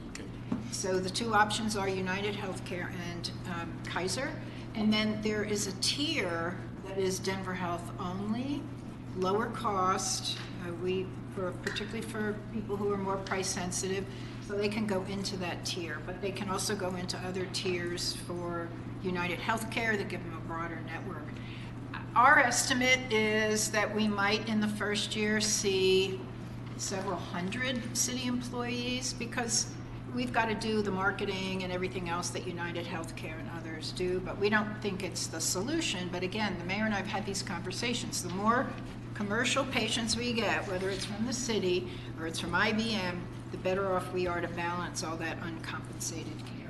So the two options are United Healthcare and Kaiser. And then there is a tier that is Denver Health only, lower cost, particularly for people who are more price sensitive, so they can go into that tier. But they can also go into other tiers for United Healthcare that give them a broader network. Our estimate is that we might in the first year see several hundred city employees, because we've got to do the marketing and everything else that United Healthcare and others do, but we don't think it's the solution. But again, the mayor and I have had these conversations. The more commercial patients we get, whether it's from the city or it's from IBM, the better off we are to balance all that uncompensated care.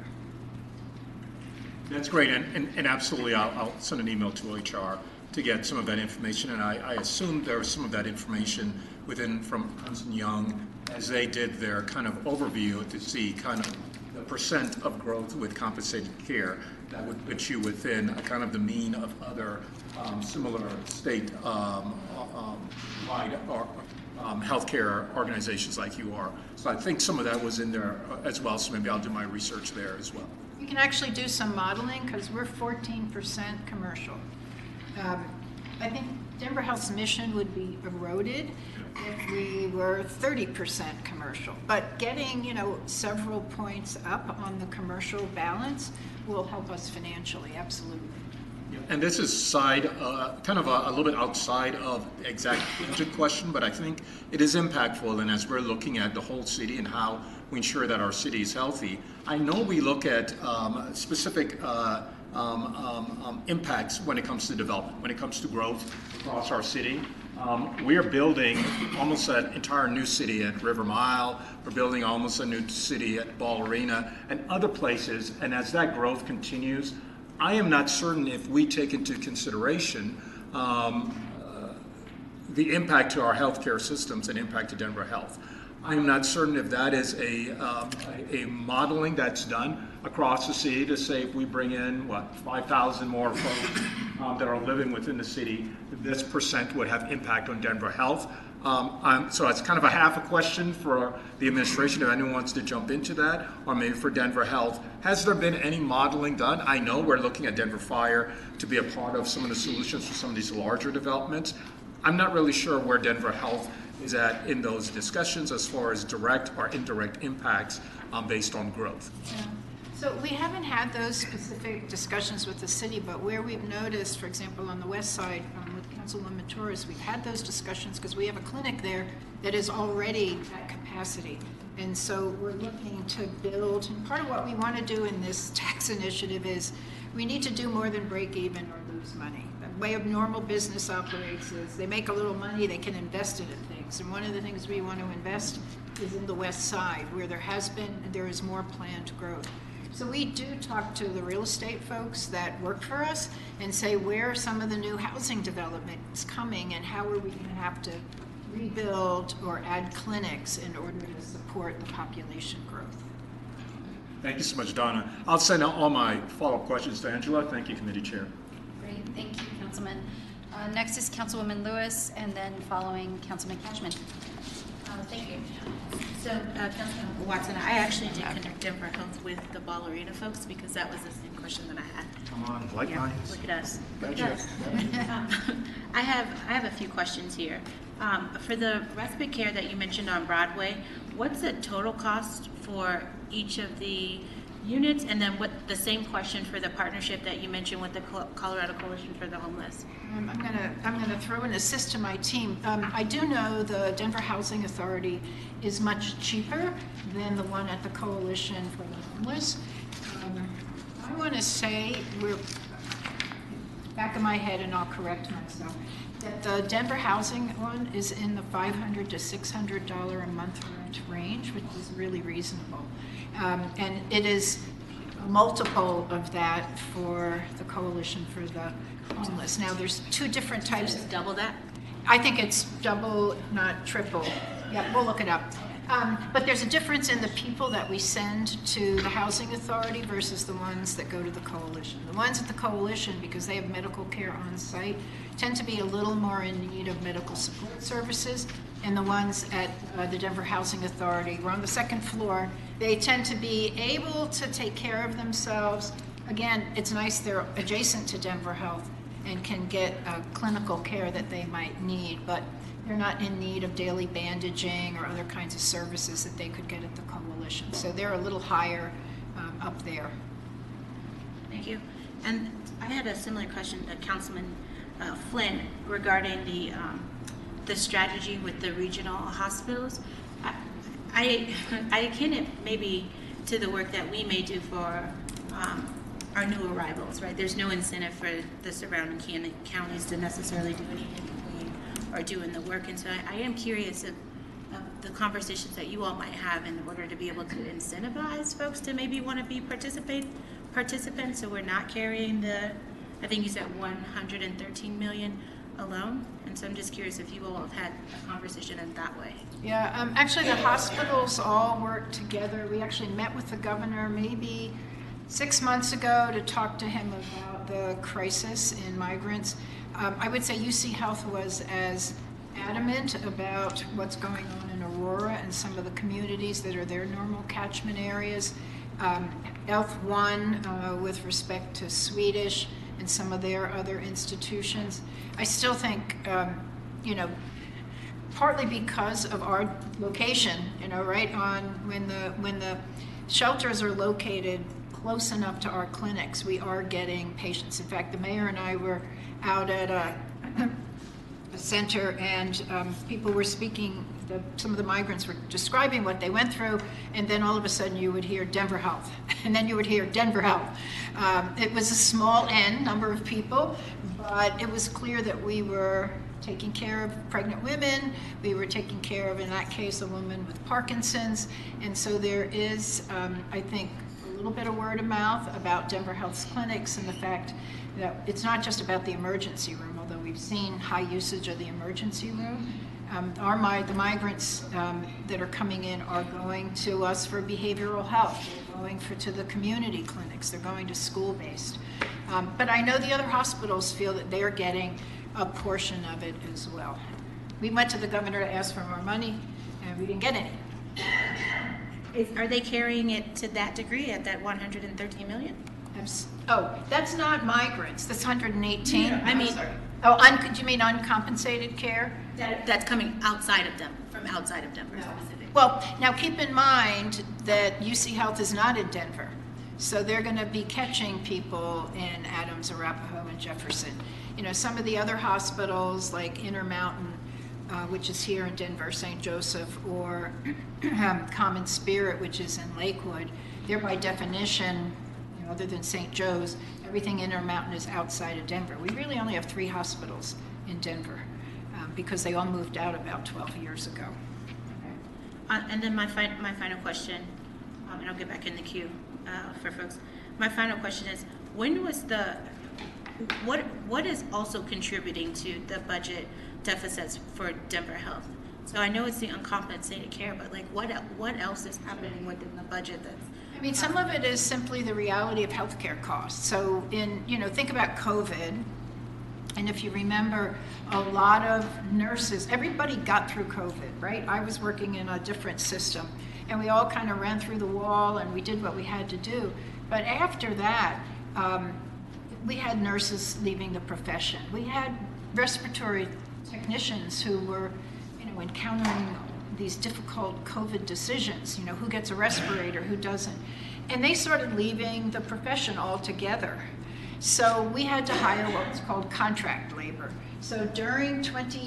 That's great, and absolutely, I'll send an email to HR to get some of that information, and I assume there was some of that information from Ernst & Young as they did their kind of overview to see kind of the percent of growth with compensated care that would put you within kind of the mean of other similar state wide healthcare organizations like you are. So I think some of that was in there as well, so maybe I'll do my research there as well. We can actually do some modeling because we're 14% commercial. I think Denver Health's mission would be eroded if we were 30% commercial. But getting, several points up on the commercial balance will help us financially, absolutely. Yeah, and this is kind of a little bit outside of the exact budget question, but I think it is impactful. And as we're looking at the whole city and how we ensure that our city is healthy, I know we look at specific impacts when it comes to development, when it comes to growth across our city. We are building almost an entire new city at River Mile. We're building almost a new city at Ball Arena and other places. And as that growth continues, I am not certain if we take into consideration the impact to our healthcare systems and impact to Denver Health. I am not certain if that is a modeling that's done across the city to say if we bring in, 5,000 more folks that are living within the city, this percent would have impact on Denver Health. So it's kind of a half a question for the administration if anyone wants to jump into that, or maybe for Denver Health. Has there been any modeling done? I know we're looking at Denver Fire to be a part of some of the solutions for some of these larger developments. I'm not really sure where Denver Health is at in those discussions as far as direct or indirect impacts based on growth. Yeah. So we haven't had those specific discussions with the city, but where we've noticed, for example, on the west side with Councilwoman Torres, we've had those discussions because we have a clinic there that is already at capacity. And so we're looking to build, and part of what we want to do in this tax initiative is we need to do more than break even or lose money. The way of normal business operates is they make a little money, they can invest it in things. And one of the things we want to invest is in the west side, where there has been and there is more planned growth. So we do talk to the real estate folks that work for us and say where are some of the new housing developments coming and how are we going to have to rebuild or add clinics in order to support the population growth. Thank you so much, Donna. I'll send out all my follow-up questions to Angela. Thank you, Committee Chair. Great. Thank you, Councilman. Next is Councilwoman Lewis, and then following Councilman Cashman. Thank you. So, Councilman Watson, I actually did connect Denver Health with the Ball Arena folks because that was the same question that I had. Come on, like minds. Look at us. Look Gotcha. at us. I have a few questions here. For the respite care that you mentioned on Broadway, what's the total cost for each of the units? And then what the same question for the partnership that you mentioned with the Colorado Coalition for the Homeless? I'm gonna throw an assist to my team. I do know the Denver Housing Authority is much cheaper than the one at the Coalition for the Homeless. I want to say we're back of my head, and I'll correct myself, that the Denver Housing one is in the $500 to $600 a month rent range, which is really reasonable. And it is a multiple of that for the Coalition for the Homeless. Now, there's two different types. Is it double that? I think it's double, not triple. Yeah, we'll look it up. But there's a difference in the people that we send to the Housing Authority versus the ones that go to the Coalition. The ones at the Coalition, because they have medical care on site, tend to be a little more in need of medical support services. And the ones at the Denver Housing Authority, we're on the second floor, they tend to be able to take care of themselves. Again, it's nice they're adjacent to Denver Health and can get clinical care that they might need, but they're not in need of daily bandaging or other kinds of services that they could get at the Coalition. So they're a little higher up there. Thank you. And I had a similar question to Councilman Flynn regarding the strategy with the regional hospitals. I akin it maybe to the work that we may do for our new arrivals, right? There's no incentive for the surrounding counties to necessarily do anything or doing the work. And so I am curious of the conversations that you all might have in order to be able to incentivize folks to maybe want to be participants, so we're not carrying the, I think you said 113 million alone. And so I'm just curious if you all have had a conversation in that way. Yeah, actually the hospitals all work together. We actually met with the governor maybe 6 months ago to talk to him about the crisis in migrants. I would say UC Health was as adamant about what's going on in Aurora and some of the communities that are their normal catchment areas. Health One with respect to Swedish and some of their other institutions. I still think, partly because of our location, right on when the shelters are located close enough to our clinics, we are getting patients. In fact, the mayor and I were out at a center, and people were speaking, some of the migrants were describing what they went through, and then all of a sudden you would hear Denver Health, and then you would hear Denver Health. It was a small number of people, but it was clear that we were taking care of pregnant women, we were taking care of, in that case, a woman with Parkinson's, and so there is, I think, a little bit of word of mouth about Denver Health's clinics and the fact that it's not just about the emergency room, although we've seen high usage of the emergency room. The migrants that are coming in are going to us for behavioral health. They're going to the community clinics. They're going to school-based. But I know the other hospitals feel that they're getting a portion of it as well. We went to the governor to ask for more money, and we didn't get any. Are they carrying it to that degree at that 113 million? Oh, that's not migrants. That's 118. Yeah, I mean, do you mean uncompensated care? That's coming outside of them, from outside of Denver specifically. Well, now keep in mind that UC Health is not in Denver, so they're going to be catching people in Adams, Arapahoe, and Jefferson. Some of the other hospitals like Intermountain, which is here in Denver, St. Joseph, or Common Spirit, which is in Lakewood, they're by definition, other than St. Joe's, everything Intermountain is outside of Denver. We really only have 3 hospitals in Denver because they all moved out about 12 years ago. And then my final question, and I'll get back in the queue for folks. My final question is, when was what is also contributing to the budget deficits for Denver Health? So I know it's the uncompensated care, but what else is happening within the budget that's... I mean, some of it is simply the reality of healthcare costs. So think about COVID. And if you remember, a lot of nurses, everybody got through COVID, right? I was working in a different system, and we all kind of ran through the wall and we did what we had to do. But after that, we had nurses leaving the profession. We had respiratory technicians who were, encountering these difficult COVID decisions, who gets a respirator, who doesn't. And they started leaving the profession altogether. So we had to hire what was called contract labor. So during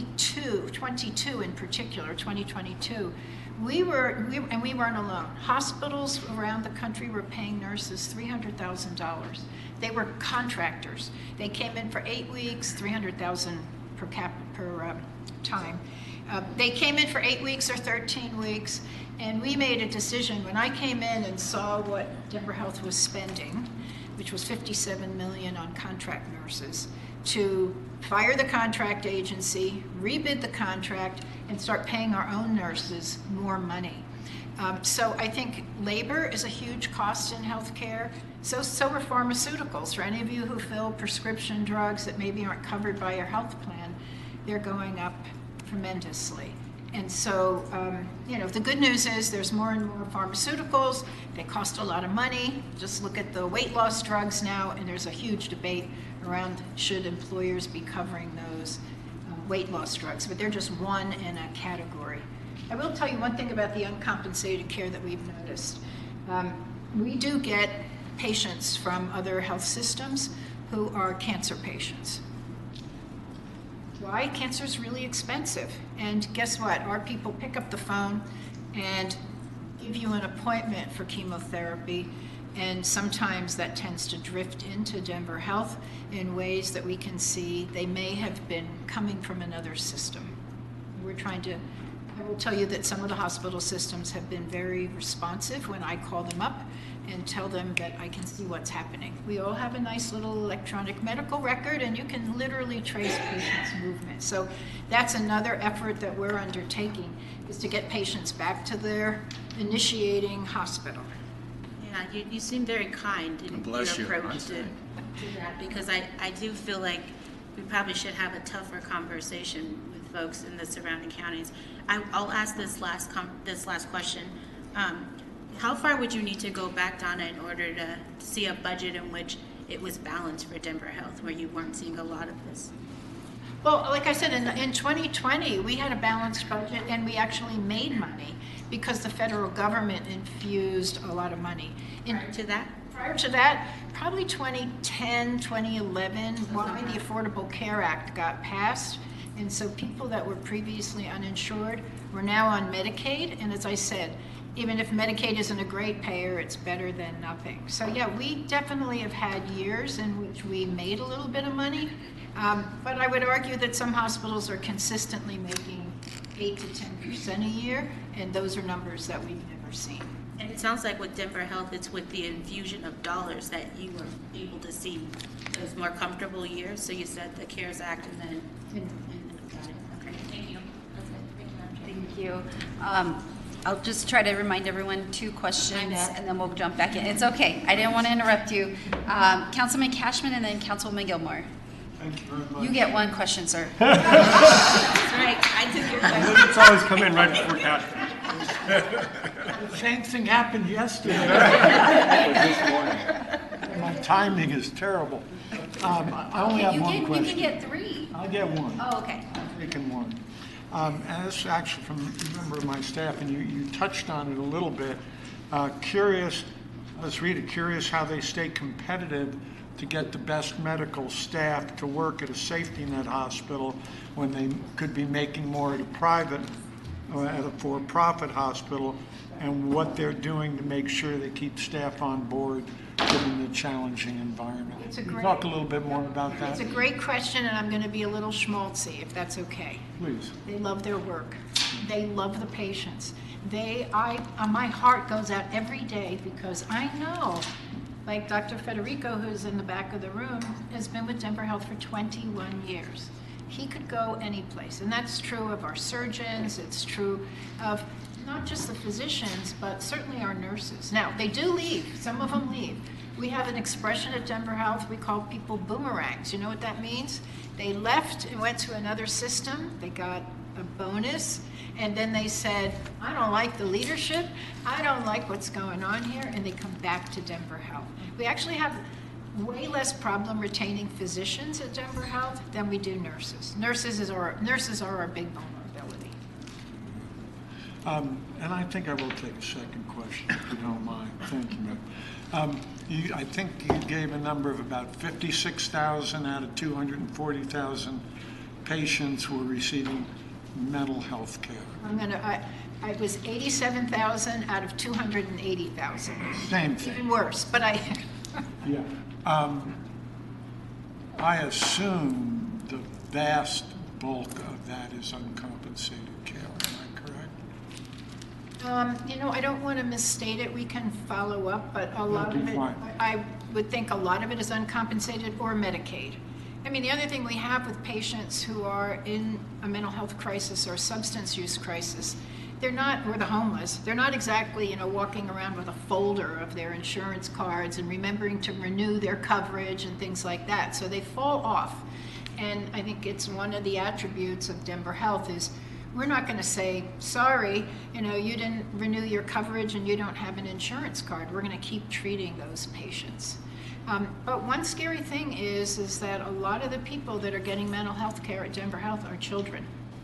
22 in particular, 2022, we weren't alone. Hospitals around the country were paying nurses $300,000. They were contractors. They came in for 8 weeks, $300,000 per time. They came in for 8 weeks or 13 weeks, and we made a decision when I came in and saw what Denver Health was spending, which was $57 million on contract nurses, to fire the contract agency, rebid the contract, and start paying our own nurses more money. So I think labor is a huge cost in healthcare. So are pharmaceuticals. For any of you who fill prescription drugs that maybe aren't covered by your health plan, they're going up tremendously. And so, the good news is there's more and more pharmaceuticals. They cost a lot of money. Just look at the weight loss drugs now, and there's a huge debate around should employers be covering those weight loss drugs, but they're just one in a category. I will tell you one thing about the uncompensated care that we've noticed. We do get patients from other health systems who are cancer patients. Why? Cancer is really expensive. And guess what? Our people pick up the phone and give you an appointment for chemotherapy. And sometimes that tends to drift into Denver Health in ways that we can see they may have been coming from another system. I will tell you that some of the hospital systems have been very responsive when I call them up and tell them that I can see what's happening. We all have a nice little electronic medical record, and you can literally trace patients' movement. So that's another effort that we're undertaking, is to get patients back to their initiating hospital. Yeah, you seem very kind in your approach to that, because I do feel like we probably should have a tougher conversation with folks in the surrounding counties. I'll ask this last question. How far would you need to go back, Donna, in order to see a budget in which it was balanced for Denver Health, where you weren't seeing a lot of this? Well, like I said, in 2020, we had a balanced budget, and we actually made money because the federal government infused a lot of money. Prior to that, probably 2010, 2011, why the Affordable Care Act got passed. And so people that were previously uninsured were now on Medicaid. And as I said, even if Medicaid isn't a great payer, it's better than nothing. So yeah, we definitely have had years in which we made a little bit of money. But I would argue that some hospitals are consistently making 8 to 10% a year, and those are numbers that we've never seen. And it sounds like with Denver Health, it's with the infusion of dollars that you were able to see those more comfortable years. So you said the CARES Act, and then got it. Okay, thank you. Thank you. I'll just try to remind everyone 2 questions, and then we'll jump back in. It's okay. I didn't want to interrupt you. Councilman Cashman and then Councilwoman Gilmore. Thank you very much. You get 1 question, sir. That's right. I took your question. It's always come in right before Catherine. The same thing happened yesterday. My timing is terrible. I only have one question. You can get 3. I'll get 1. Oh, okay. I'm taking 1. And this is actually from a member of my staff, and you touched on it a little bit. Curious, let's read it, curious how they stay competitive to get the best medical staff to work at a safety net hospital when they could be making more at a private, at a for-profit hospital, and what they're doing to make sure they keep staff on board given the challenging environment. Can you talk a little bit more about that? It's a great question, and I'm going to be a little schmaltzy, if that's okay. Please. They love their work. They love the patients. My heart goes out every day because I know, like Dr. Federico, who's in the back of the room, has been with Denver Health for 21 years. He could go any place, and that's true of our surgeons. It's true of not just the physicians, but certainly our nurses. Now, they do leave. Some of them leave. We have an expression at Denver Health, we call people boomerangs. You know what that means? They left and went to another system, they got a bonus, and then they said, I don't like the leadership, I don't like what's going on here, and they come back to Denver Health. We actually have way less problem retaining physicians at Denver Health than we do nurses. Nurses are our big vulnerability. And I think I will take a second question, if you don't mind. Thank you, ma'am. I think you gave a number of about 56,000 out of 240,000 patients were receiving mental health care. I was 87,000 out of 280,000. Same thing. Even worse, but Yeah. I assume the vast bulk of that is uncompensated care. Am I correct? I don't want to misstate it. We can follow up, but a lot of it, I would think a lot of it is uncompensated or Medicaid. I mean, the other thing we have with patients who are in a mental health crisis or substance use crisis, they're not, or the homeless, they're not exactly, walking around with a folder of their insurance cards and remembering to renew their coverage and things like that. So they fall off. And I think it's one of the attributes of Denver Health is we're not going to say, sorry, you didn't renew your coverage and you don't have an insurance card. We're going to keep treating those patients. But one scary thing is that a lot of the people that are getting mental health care at Denver Health are children.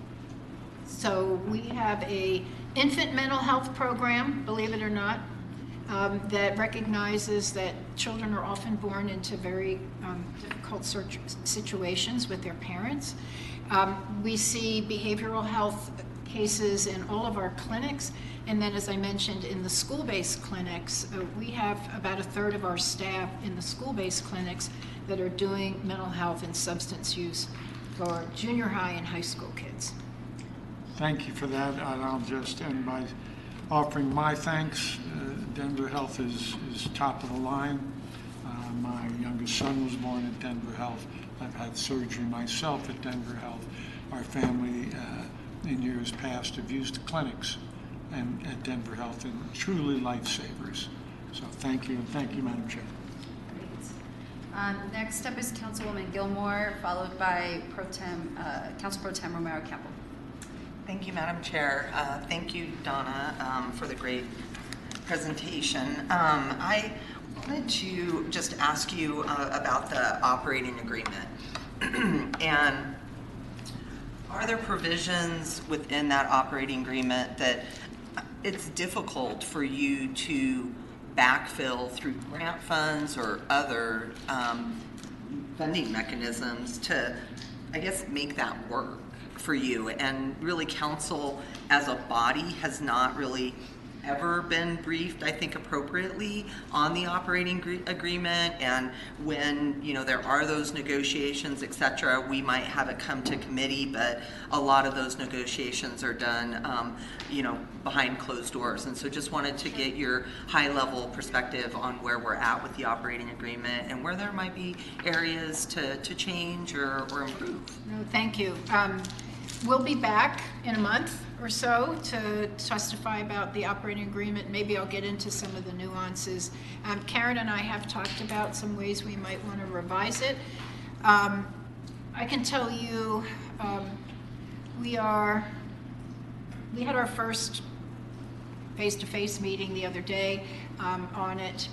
So we have a infant mental health program, believe it or not, that recognizes that children are often born into very difficult situations with their parents. We see behavioral health cases in all of our clinics, and then as I mentioned, in the school-based clinics, we have about a third of our staff in the school-based clinics that are doing mental health and substance use for junior high and high school kids. Thank you for that, and I'll just end by offering my thanks. Denver Health is top of the line. My youngest son was born at Denver Health. I've had surgery myself at Denver Health. Our family, in years past, have used the clinics and at Denver Health, and truly lifesavers. So thank you, and thank you, Madam Chair. Great. Next up is Councilwoman Gilmore, followed by Council Pro Tem Romero Campbell. Thank you, Madam Chair. Thank you, Donna, for the great presentation. I wanted to just ask you about the operating agreement. And are there provisions within that operating agreement that it's difficult for you to backfill through grant funds or other funding mechanisms to, I guess, make that work for you? And really, council as a body has not really ever been briefed, I think, appropriately on the operating agreement. And when, there are those negotiations, et cetera, we might have it come to committee, but a lot of those negotiations are done, behind closed doors. And so just wanted to get your high-level perspective on where we're at with the operating agreement and where there might be areas to change or improve. No, thank you. We'll be back in a month or so to testify about the operating agreement. Maybe I'll get into some of the nuances. Karen and I have talked about some ways we might want to revise it. I can tell you we had our first face-to-face meeting the other day on it.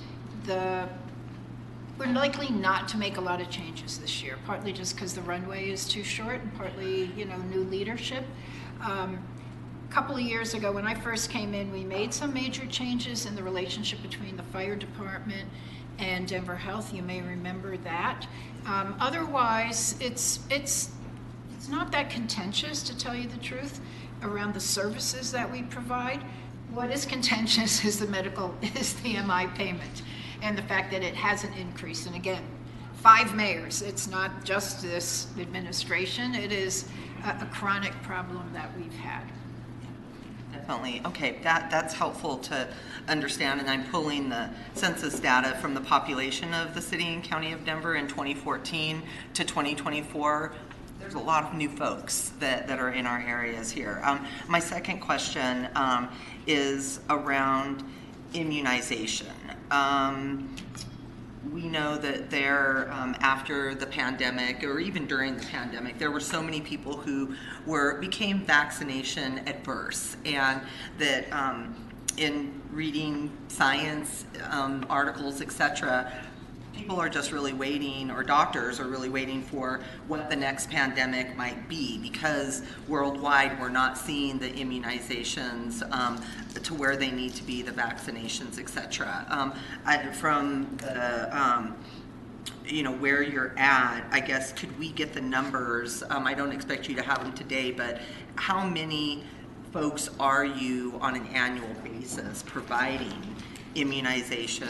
We're likely not to make a lot of changes this year, partly just because the runway is too short and partly, new leadership. A couple of years ago, when I first came in, we made some major changes in the relationship between the fire department and Denver Health. You may remember that. Otherwise, it's not that contentious, to tell you the truth, around the services that we provide. What is contentious is the MI payment, and the fact that it hasn't increased. And again, 5 mayors, it's not just this administration, it is a chronic problem that we've had. Definitely. Okay, that's helpful to understand. And I'm pulling the census data from the population of the city and county of Denver in 2014 to 2024. There's a lot of new folks that are in our areas here. My second question is around immunization. we know that there, after the pandemic, or even during the pandemic, there were so many people who became vaccination adverse, and that in reading science articles, etc., people are just really waiting, or doctors are really waiting for what the next pandemic might be, because worldwide we're not seeing the immunizations to where they need to be, the vaccinations, etc. From the where you're at, I guess, could we get the numbers? I don't expect you to have them today, but how many folks are you on an annual basis providing immunizations,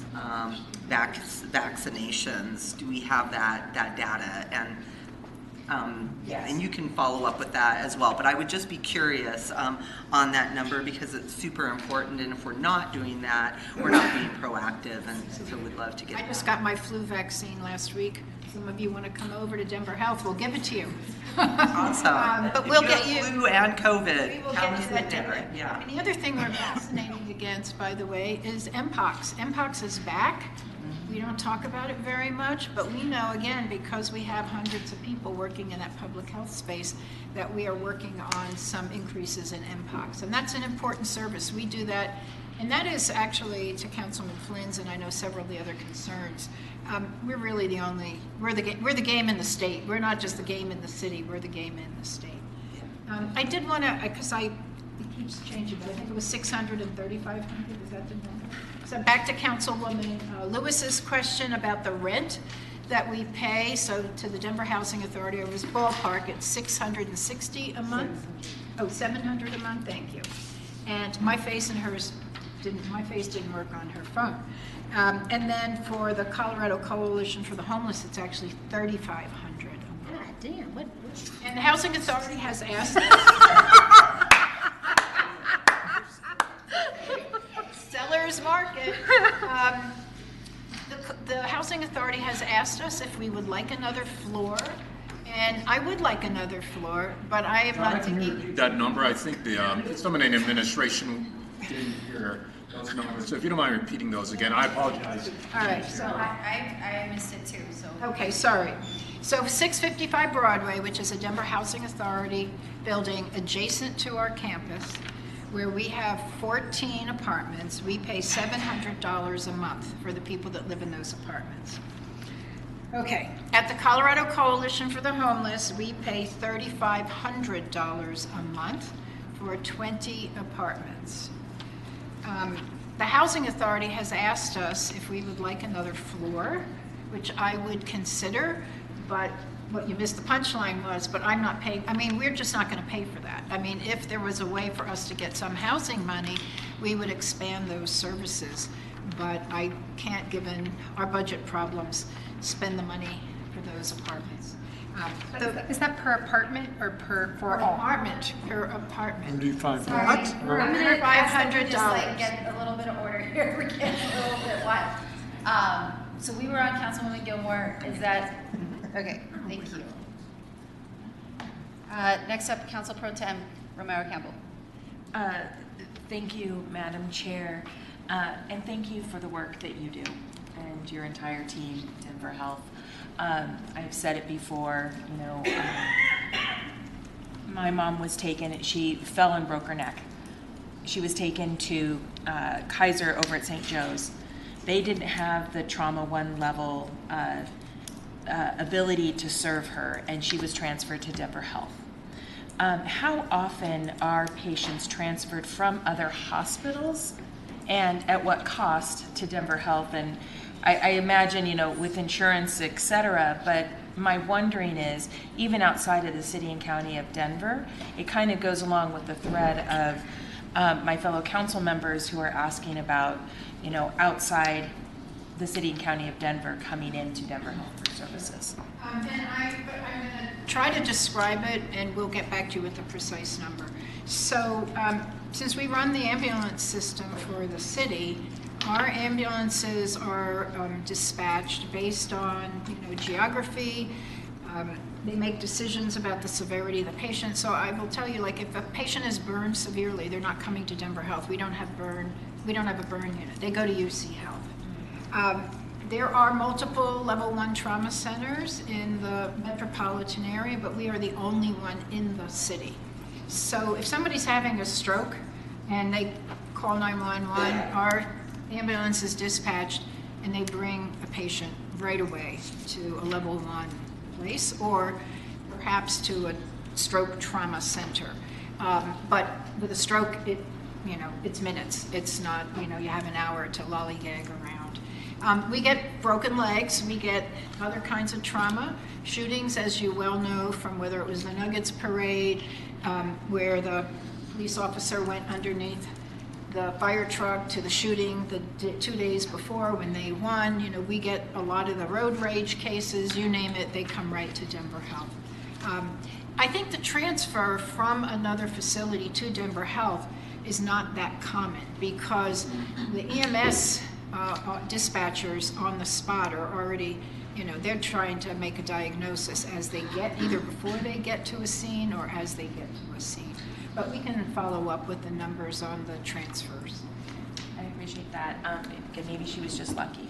vaccinations? Do we have that data? And and you can follow up with that as well. But I would just be curious on that number, because it's super important. And if we're not doing that, we're not being proactive. And so we'd love to get I just got my flu vaccine last week. Some of you want to come over to Denver Health, we'll give it to you. Awesome. But If we'll you get have you. flu and COVID. We will Count get us you that in there. data. Yeah. I mean, the other thing we're vaccinating against, by the way, is Mpox. Mpox is back. We don't talk about it very much, but we know, again, because we have hundreds of people working in that public health space, that we are working on some increases in Mpox. And that's an important service. We do that, and that is actually, to Councilman Flynn's, and I know several of the other concerns, we're really the only, we're the game in the state. We're not just the game in the city, we're the game in the state. I did want to, because it keeps changing, but I think it was 600 and 3,500, is that the number? So back to Councilwoman Lewis's question about the rent that we pay. So to the Denver Housing Authority, it was ballpark, it's $660 a month. Oh, $700 a month, thank you. And my face and hers didn't work on her phone. And then for the Colorado Coalition for the Homeless, it's actually $3,500 a month. God damn, what? And the Housing Authority has asked seller's market. The Housing Authority has asked us if we would like another floor, and I would like another floor, but I am not thinking. That number, I think someone in administration didn't hear those numbers. So if you don't mind repeating those again, I apologize. All right, so I missed it too, so. Okay, sorry. So 655 Broadway, which is a Denver Housing Authority building adjacent to our campus, where we have 14 apartments, we pay $700 a month for the people that live in those apartments. Okay, at the Colorado Coalition for the Homeless, we pay $3,500 a month for 20 apartments. The Housing Authority has asked us if we would like another floor, which I would consider, but what you missed the punchline was, but I'm not paying, I mean, we're just not going to pay for that. I mean, if there was a way for us to get some housing money, we would expand those services. But I can't, given our budget problems, spend the money for those apartments. Is that per apartment or for all? Apartment, per apartment. 35. Sorry, What? I'm gonna $500. just like get a little bit of order here. We're getting a little bit wild. So we were on Councilwoman Gilmore. Is that okay? Thank you. Next up, Council Pro Tem Romero Campbell. Thank you, Madam Chair, and thank you for the work that you do and your entire team, Denver Health. I've said it before, my mom was taken, she fell and broke her neck. She was taken to Kaiser over at St. Joe's. They didn't have the Trauma 1 level ability to serve her, and she was transferred to Denver Health. How often are patients transferred from other hospitals, and at what cost to Denver Health? And I imagine, with insurance, et cetera, but my wondering is, even outside of the city and county of Denver, it kind of goes along with the thread of my fellow council members who are asking about, outside the city and county of Denver coming into Denver Health for services. I'm going to try to describe it, and we'll get back to you with the precise number. So since we run the ambulance system for the city, our ambulances are dispatched based on geography. They make decisions about the severity of the patient. So I will tell you, if a patient is burned severely, they're not coming to Denver Health. We don't have a burn unit. They go to UC Health. There are multiple level 1 trauma centers in the metropolitan area, but we are the only one in the city. So if somebody's having a stroke and they call 911, our ambulance is dispatched and they bring a patient right away to a level 1 place or perhaps to a stroke trauma center. But with a stroke, it's minutes. It's not, you have an hour to lollygag around. We get broken legs, we get other kinds of trauma, shootings, as you well know, from whether it was the Nuggets parade, where the police officer went underneath the fire truck, to the shooting the 2 days before when they won. We get a lot of the road rage cases, you name it, they come right to Denver Health. I think the transfer from another facility to Denver Health is not that common because the EMS dispatchers on the spot are already, they're trying to make a diagnosis as they get, either before they get to a scene or as they get to a scene. But we can follow up with the numbers on the transfers. I appreciate that. Maybe she was just lucky.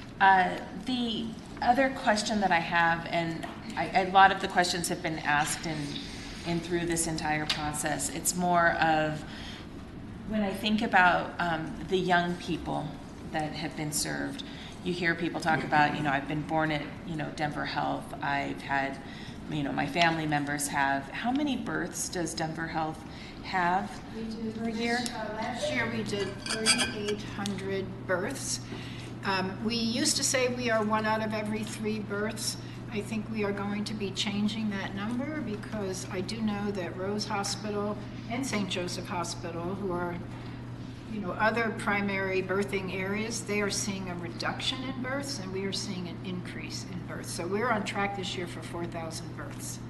The other question that I have, and a lot of the questions have been asked in through this entire process, it's more of when I think about the young people that have been served. You hear people talk about, I've been born at, Denver Health. I've had, my family members have. How many births does Denver Health have per year? Last year we did 3,800 births. We used to say we are 1 out of every 3 births. I think we are going to be changing that number because I do know that Rose Hospital and St. Joseph Hospital, who are other primary birthing areas, they are seeing a reduction in births and we are seeing an increase in births. So we're on track this year for 4,000 births.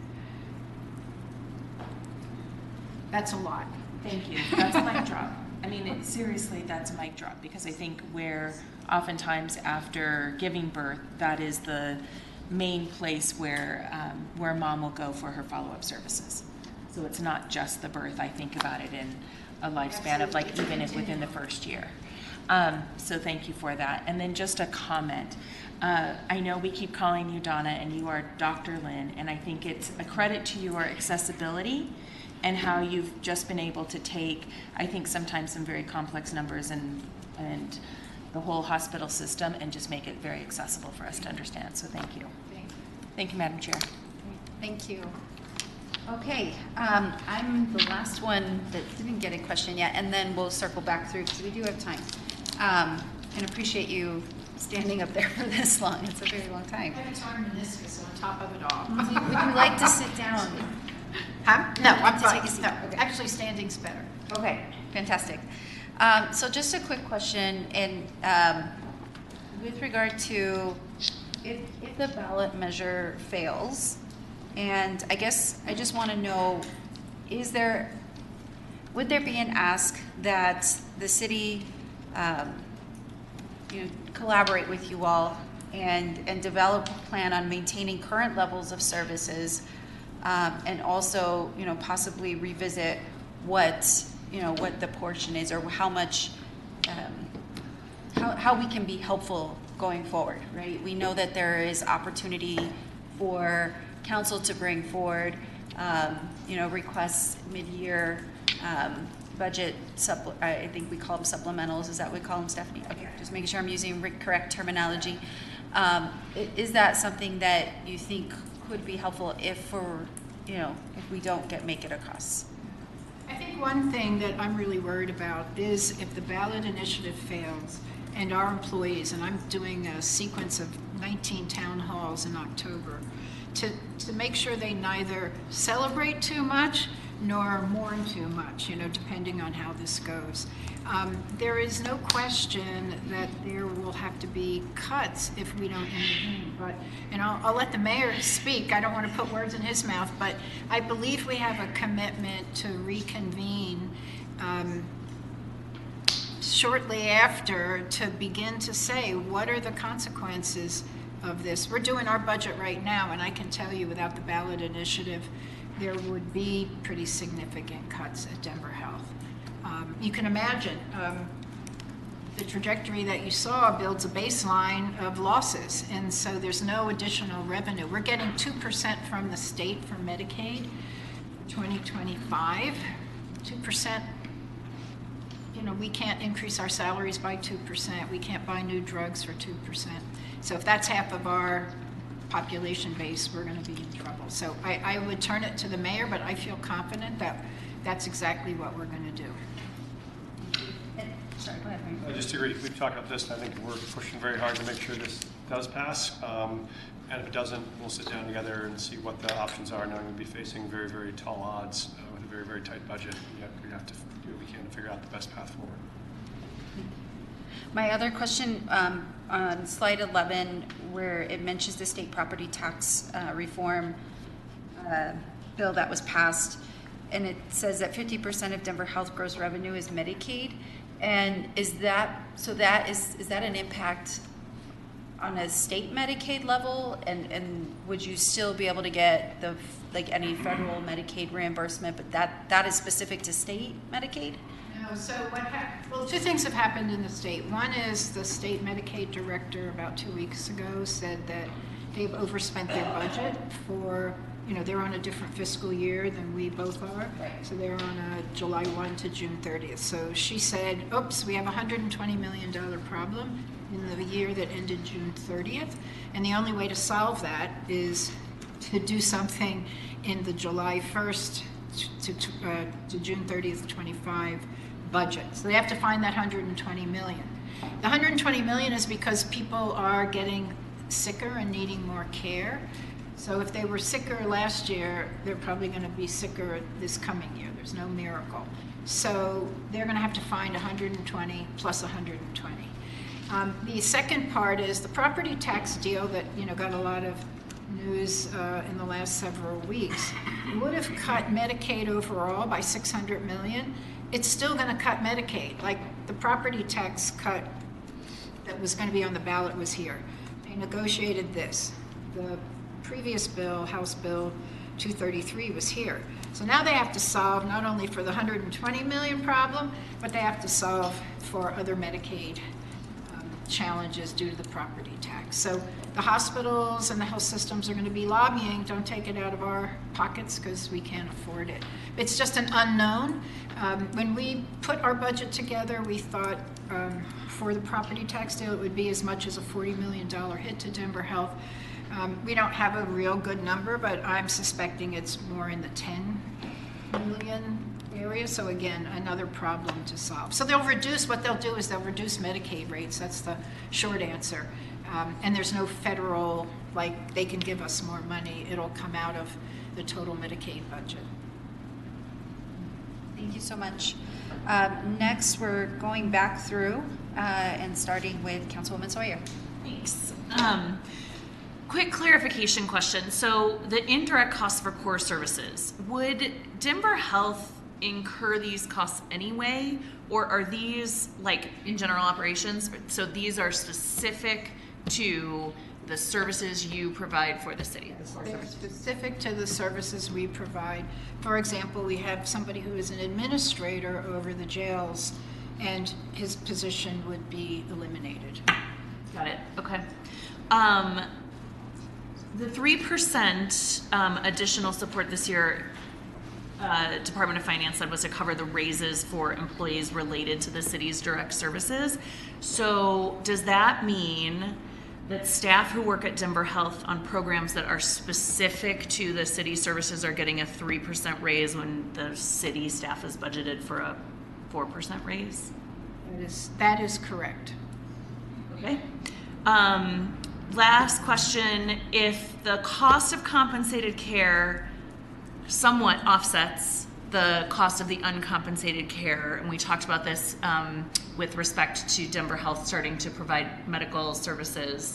That's a lot. Thank you. That's a mic drop. Seriously, that's a mic drop because I think where oftentimes after giving birth, that is the main place where mom will go for her follow-up services. So it's not just the birth. I think about it in a lifespan of even if within the first year. So thank you for that. And then just a comment. I know we keep calling you Donna and you are Dr. Lynn, and I think it's a credit to your accessibility and how you've just been able to take, I think sometimes some very complex numbers and the whole hospital system and just make it very accessible for us to understand. So thank you. Thank you, Madam Chair. Thank you. Okay, I'm the last one that didn't get a question yet, and then we'll circle back through because we do have time. And appreciate you standing up there for this long. It's a very long time. I have a torn meniscus on top of it all. Would you like to sit down? Huh? No, I'm To fine. take a seat. No, Okay. actually standing's better. Okay, fantastic. So just a quick question, and with regard to if the ballot measure fails, and I guess I just want to know, would there be an ask that the city, collaborate with you all and develop a plan on maintaining current levels of services, and also, possibly revisit what the portion is or how much, how we can be helpful going forward, right? We know that there is opportunity for council to bring forward, requests mid-year budget, I think we call them supplementals. Is that what we call them, Stephanie? Okay, just making sure I'm using correct terminology. Is that something that you think could be helpful if we don't make it across? I think one thing that I'm really worried about is if the ballot initiative fails and our employees, and I'm doing a sequence of 19 town halls in October, to make sure they neither celebrate too much nor mourn too much, depending on how this goes. There is no question that there will have to be cuts if we don't intervene. And I'll let the mayor speak. I don't want to put words in his mouth, but I believe we have a commitment to reconvene shortly after to begin to say what are the consequences of this. We're doing our budget right now, and I can tell you without the ballot initiative, there would be pretty significant cuts at Denver Health. You can imagine the trajectory that you saw builds a baseline of losses, and so there's no additional revenue. We're getting 2% from the state for Medicaid, 2025, 2%. You know, we can't increase our salaries by 2%. We can't buy new drugs for 2%. So if that's half of our population base, we're going to be in trouble. So I would turn it to the mayor, but I feel confident that that's exactly what we're going to do. Sorry, go ahead, Mary. I just agree. We've talked about this, and I think we're pushing very hard to make sure this does pass. And if it doesn't, we'll sit down together and see what the options are. Knowing we'll be facing very, very tall odds with a very, very tight budget. We have to do what we can to figure out the best path forward. My other question on slide 11, where it mentions the state property tax reform bill that was passed, and it says that 50% of Denver Health gross revenue is Medicaid. And is that an impact on a state Medicaid level? And would you still be able to get any federal Medicaid reimbursement, but that is specific to state Medicaid? No, so well, two things have happened in the state. One is the state Medicaid director about 2 weeks ago said that they've overspent their budget for, they're on a different fiscal year than we both are. Right. So they're on a July 1 to June 30th. So she said, oops, we have a $120 million problem in the year that ended June 30th. And the only way to solve that is to do something in the July 1st to June 30th, 25 budget. So they have to find that $120 million. The $120 million is because people are getting sicker and needing more care. So if they were sicker last year, they're probably going to be sicker this coming year. There's no miracle. So they're going to have to find 120 plus 120. The second part is the property tax deal that got a lot of news in the last several weeks. It would have cut Medicaid overall by $600 million. It's still going to cut Medicaid. Like the property tax cut that was going to be on the ballot was here. They negotiated this. The previous bill, House Bill 233, was here. So now they have to solve not only for the 120 million problem, but they have to solve for other Medicaid challenges due to the property tax. So the hospitals and the health systems are going to be lobbying, don't take it out of our pockets because we can't afford it. It's just an unknown. When we put our budget together, we thought for the property tax deal it would be as much as a $40 million hit to Denver Health. We don't have a real good number, but I'm suspecting it's more in the 10 million area. So again, another problem to solve. So what they'll do is they'll reduce Medicaid rates. That's the short answer. And there's no federal, they can give us more money. It'll come out of the total Medicaid budget. Thank you so much. Next, we're going back through and starting with Councilwoman Sawyer. Thanks. Quick clarification question. So the indirect costs for core services, would Denver Health incur these costs anyway, or are these in general operations? So these are specific to the services you provide for the city? They're specific to the services we provide. For example, we have somebody who is an administrator over the jails, and his position would be eliminated. Got it. Okay. The 3% additional support this year, Department of Finance said, was to cover the raises for employees related to the city's direct services. So does that mean that staff who work at Denver Health on programs that are specific to the city services are getting a 3% raise when the city staff is budgeted for a 4% raise? That is correct. Okay. Last question, if the cost of compensated care somewhat offsets the cost of the uncompensated care, and we talked about this with respect to Denver Health starting to provide medical services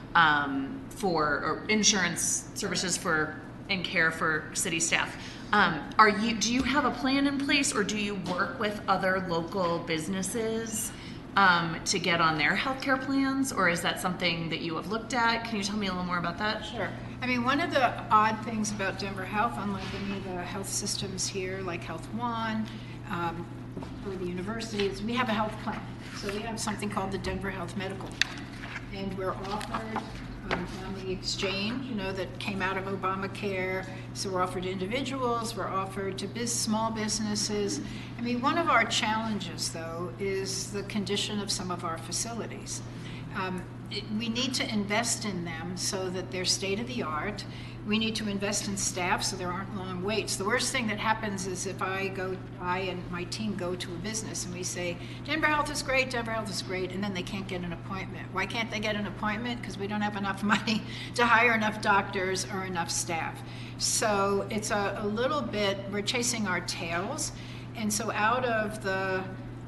or insurance services and care for city staff. Do you have a plan in place, or do you work with other local businesses to get on their healthcare plans, or is that something that you have looked at? Can you tell me a little more about that? Sure. I mean, one of the odd things about Denver Health, unlike any of the health systems here, like Health One, or the universities, we have a health plan. So we have something called the Denver Health Medical Plan. And we're offered on the exchange, that came out of Obamacare. So we're offered to individuals, we're offered to small businesses. I mean, one of our challenges, though, is the condition of some of our facilities. We need to invest in them so that they're state-of-the-art. We need to invest in staff so there aren't long waits. The worst thing that happens is if I and my team go to a business and we say, Denver Health is great, Denver Health is great, and then they can't get an appointment. Why can't they get an appointment? Because we don't have enough money to hire enough doctors or enough staff. So it's a little bit, we're chasing our tails. And so out of the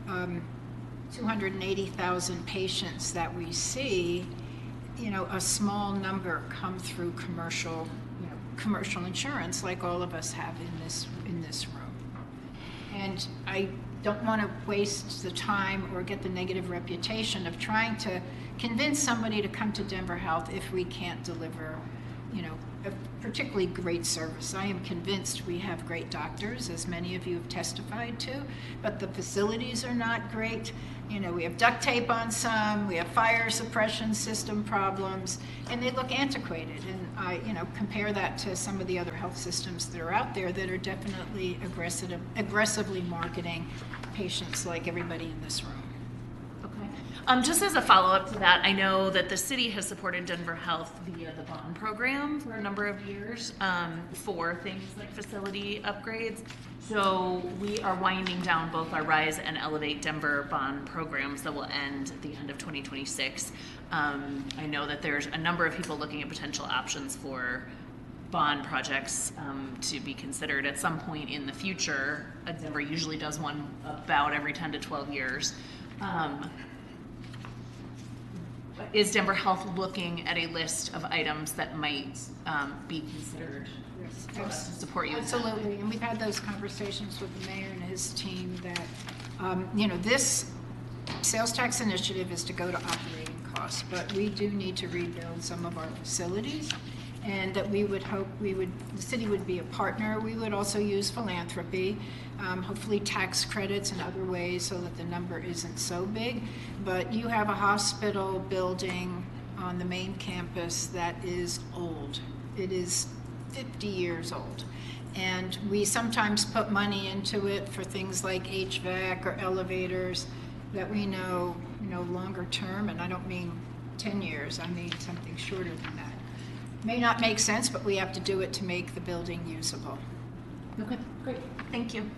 280,000 patients that we see, a small number come through commercial insurance, like all of us have in this room. And I don't want to waste the time or get the negative reputation of trying to convince somebody to come to Denver Health if we can't deliver, a particularly great service. I am convinced we have great doctors, as many of you have testified to, but the facilities are not great. We have duct tape on some, we have fire suppression system problems, and they look antiquated. And I, compare that to some of the other health systems that are out there that are definitely aggressively marketing patients like everybody in this room. Just as a follow-up to that, I know that the city has supported Denver Health via the bond program for a number of years for things like facility upgrades. So we are winding down both our Rise and Elevate Denver bond programs that will end at the end of 2026. I know that there's a number of people looking at potential options for bond projects to be considered at some point in the future. Denver usually does one about every 10 to 12 years. Is Denver Health looking at a list of items that might be considered for us to support you? Absolutely, and we've had those conversations with the mayor and his team that, this sales tax initiative is to go to operating costs, but we do need to rebuild some of our facilities, and that we would hope the city would be a partner. We would also use philanthropy, hopefully tax credits and other ways so that the number isn't so big. But you have a hospital building on the main campus that is old. It is 50 years old. And we sometimes put money into it for things like HVAC or elevators that we know, longer term, and I don't mean 10 years, I mean something shorter than that. May not make sense, but we have to do it to make the building usable. Okay, great. Thank you.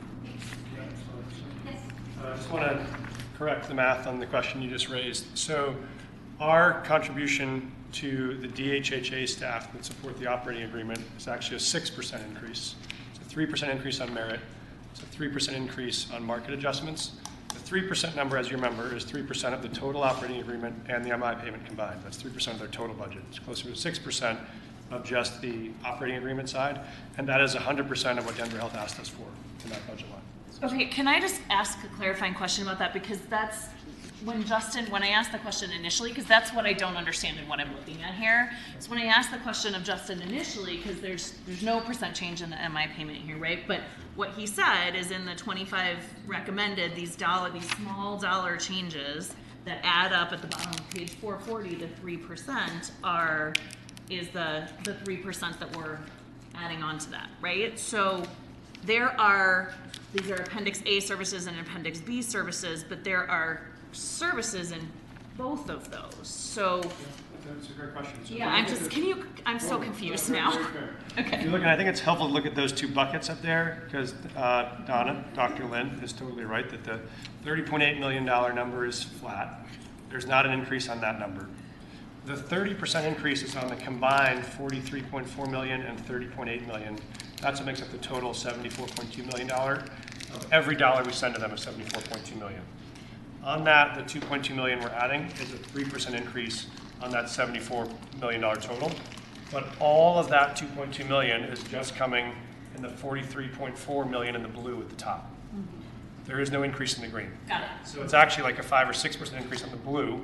I just want to correct the math on the question you just raised. So our contribution to the DHHA staff that support the operating agreement is actually a 6% increase. It's a 3% increase on merit. It's a 3% increase on market adjustments. The 3% number, as you remember, is 3% of the total operating agreement and the MI payment combined. That's 3% of their total budget. It's closer to 6% of just the operating agreement side, and that is 100% of what Denver Health asked us for in that budget line. Okay, can I just ask a clarifying question about that? Because that's when I asked the question initially, because that's what I don't understand in what I'm looking at here. So when I asked the question of Justin initially, because there's no % change in the MI payment here, right? But what he said is in the 25 recommended, these small dollar changes that add up at the bottom of page 440, the 3% is the 3% that we're adding on to that, right? So these are Appendix A services and Appendix B services, but there are services in both of those. So that's a great question. So yeah, I'm so confused now. Okay. If you're looking, I think it's helpful to look at those two buckets up there, because Dr. Lynn is totally right that the $30.8 million number is flat. There's not an increase on that number. The 30% increase is on the combined $43.4 million and $30.8 million. That's what makes up the total $74.2 million. Of every dollar we send to them is $74.2 million. On that, the $2.2 million we're adding is a 3% increase on that $74 million total. But all of that $2.2 million is just coming in the $43.4 million in the blue at the top. There is no increase in the green. Got it. So it's actually like a 5 or 6% increase on the blue, but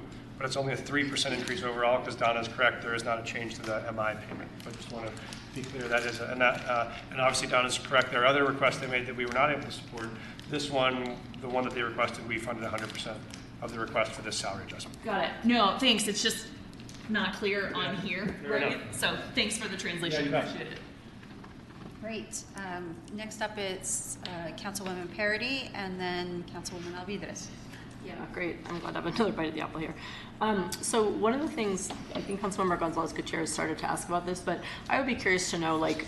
but it's only a 3% increase overall, because Donna is correct, there is not a change to the MI payment. But I just want to be clear, that is, and obviously Donna's correct, there are other requests they made that we were not able to support. This one, the one that they requested, we funded 100% of the request for this salary adjustment. Got it. No, thanks. It's just not clear on here, Fair right? enough. So thanks for the translation. Yeah, you bet. Appreciate it. Great. Next up is Councilwoman Parity, and then Councilwoman Alvidrez. Yeah, great. I'm glad I have another bite of the apple here. So one of the things, I think Councilmember Gonzalez-Gutierrez started to ask about this, but I would be curious to know, like,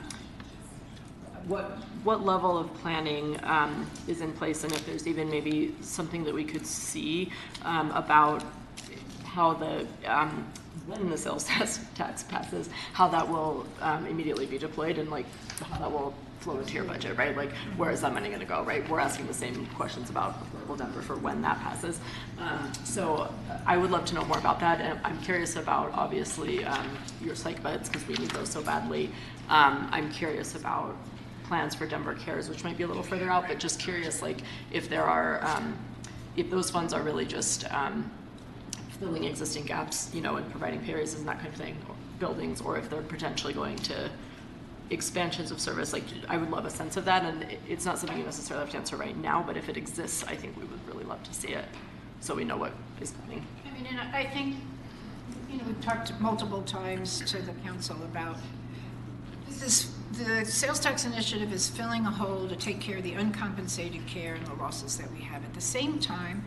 what level of planning is in place, and if there's even maybe something that we could see about how the when the sales tax passes, how that will immediately be deployed, and like how that will flow into your budget, right? Like, where is that money going to go, right? We're asking the same questions about Affordable Denver for when that passes. So I would love to know more about that. And I'm curious about, obviously, your psych beds, because we need those so badly. I'm curious about plans for Denver Cares, which might be a little further out, but just curious, like, if there are, if those funds are really just filling existing gaps, you know, and providing pay raises and that kind of thing, or buildings, or if they're potentially going to expansions of service. Like, I would love a sense of that, and it's not something you necessarily have to answer right now, but if it exists, I think we would really love to see it, so we know what is coming. I mean, and I think, you know, we've talked multiple times to the council about this. The sales tax initiative is filling a hole to take care of the uncompensated care and the losses that we have. At the same time,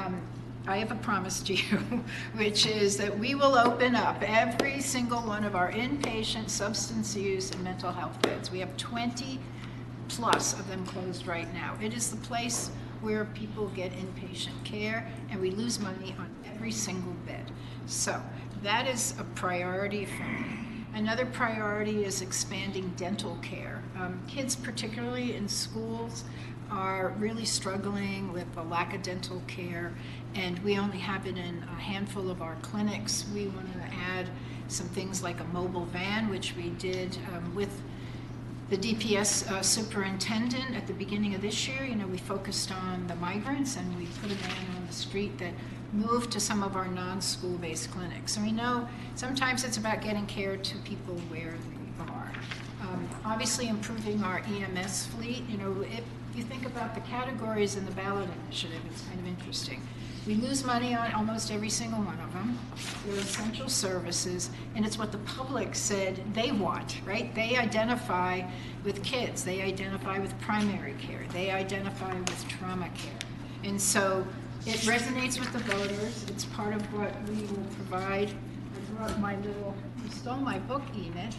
I have a promise to you, which is that we will open up every single one of our inpatient substance use and mental health beds. We have 20 plus of them closed right now. It is the place where people get inpatient care, and we lose money on every single bed. So that is a priority for me. Another priority is expanding dental care. Kids, particularly in schools, are really struggling with the lack of dental care, and we only have it in a handful of our clinics. We want to add some things like a mobile van, which we did with the DPS superintendent at the beginning of this year. You know, we focused on the migrants, and we put a van on the street that moved to some of our non-school-based clinics. And we know sometimes it's about getting care to people where they are. Obviously, improving our EMS fleet. You know, if you think about the categories in the ballot initiative, it's kind of interesting. We lose money on almost every single one of them. They're essential services, and it's what the public said they want, right? They identify with kids. They identify with primary care. They identify with trauma care. And so it resonates with the voters. It's part of what we will provide. I brought my little, you stole my book, Enid.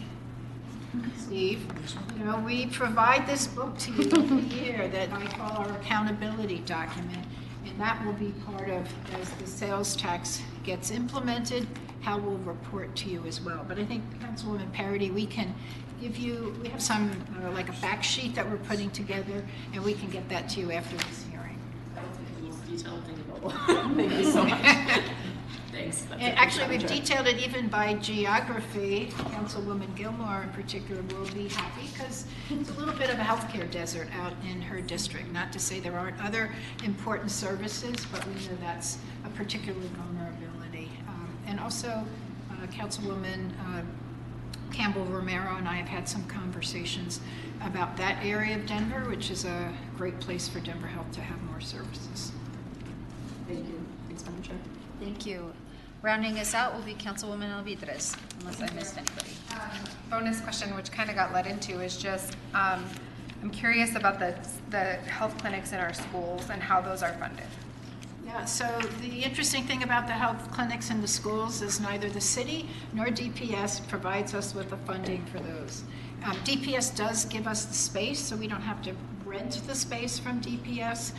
Steve, you know, we provide this book to you every year that I call our accountability document, and that will be part of, as the sales tax gets implemented, how we'll report to you as well. But I think, Councilwoman Parity, we can give you, we have some, like a fact sheet that we're putting together, and we can get that to you after this hearing. That was the most detailed thing available. Thank you so much. Thanks. And actually, we've detailed it even by geography. Councilwoman Gilmore in particular will be happy, because it's a little bit of a healthcare desert out in her district. Not to say there aren't other important services, but we know that's a particular vulnerability. And also, Councilwoman Campbell Romero and I have had some conversations about that area of Denver, which is a great place for Denver Health to have more services. Thank you. Thanks, Madam Chair. Thank you. Rounding us out will be Councilwoman Alvidrez, unless I missed anybody. Bonus question, which kind of got led into, is just I'm curious about the health clinics in our schools and how those are funded. Yeah, so the interesting thing about the health clinics in the schools is neither the city nor DPS provides us with the funding for those. DPS does give us the space, so we don't have to rent the space from DPS.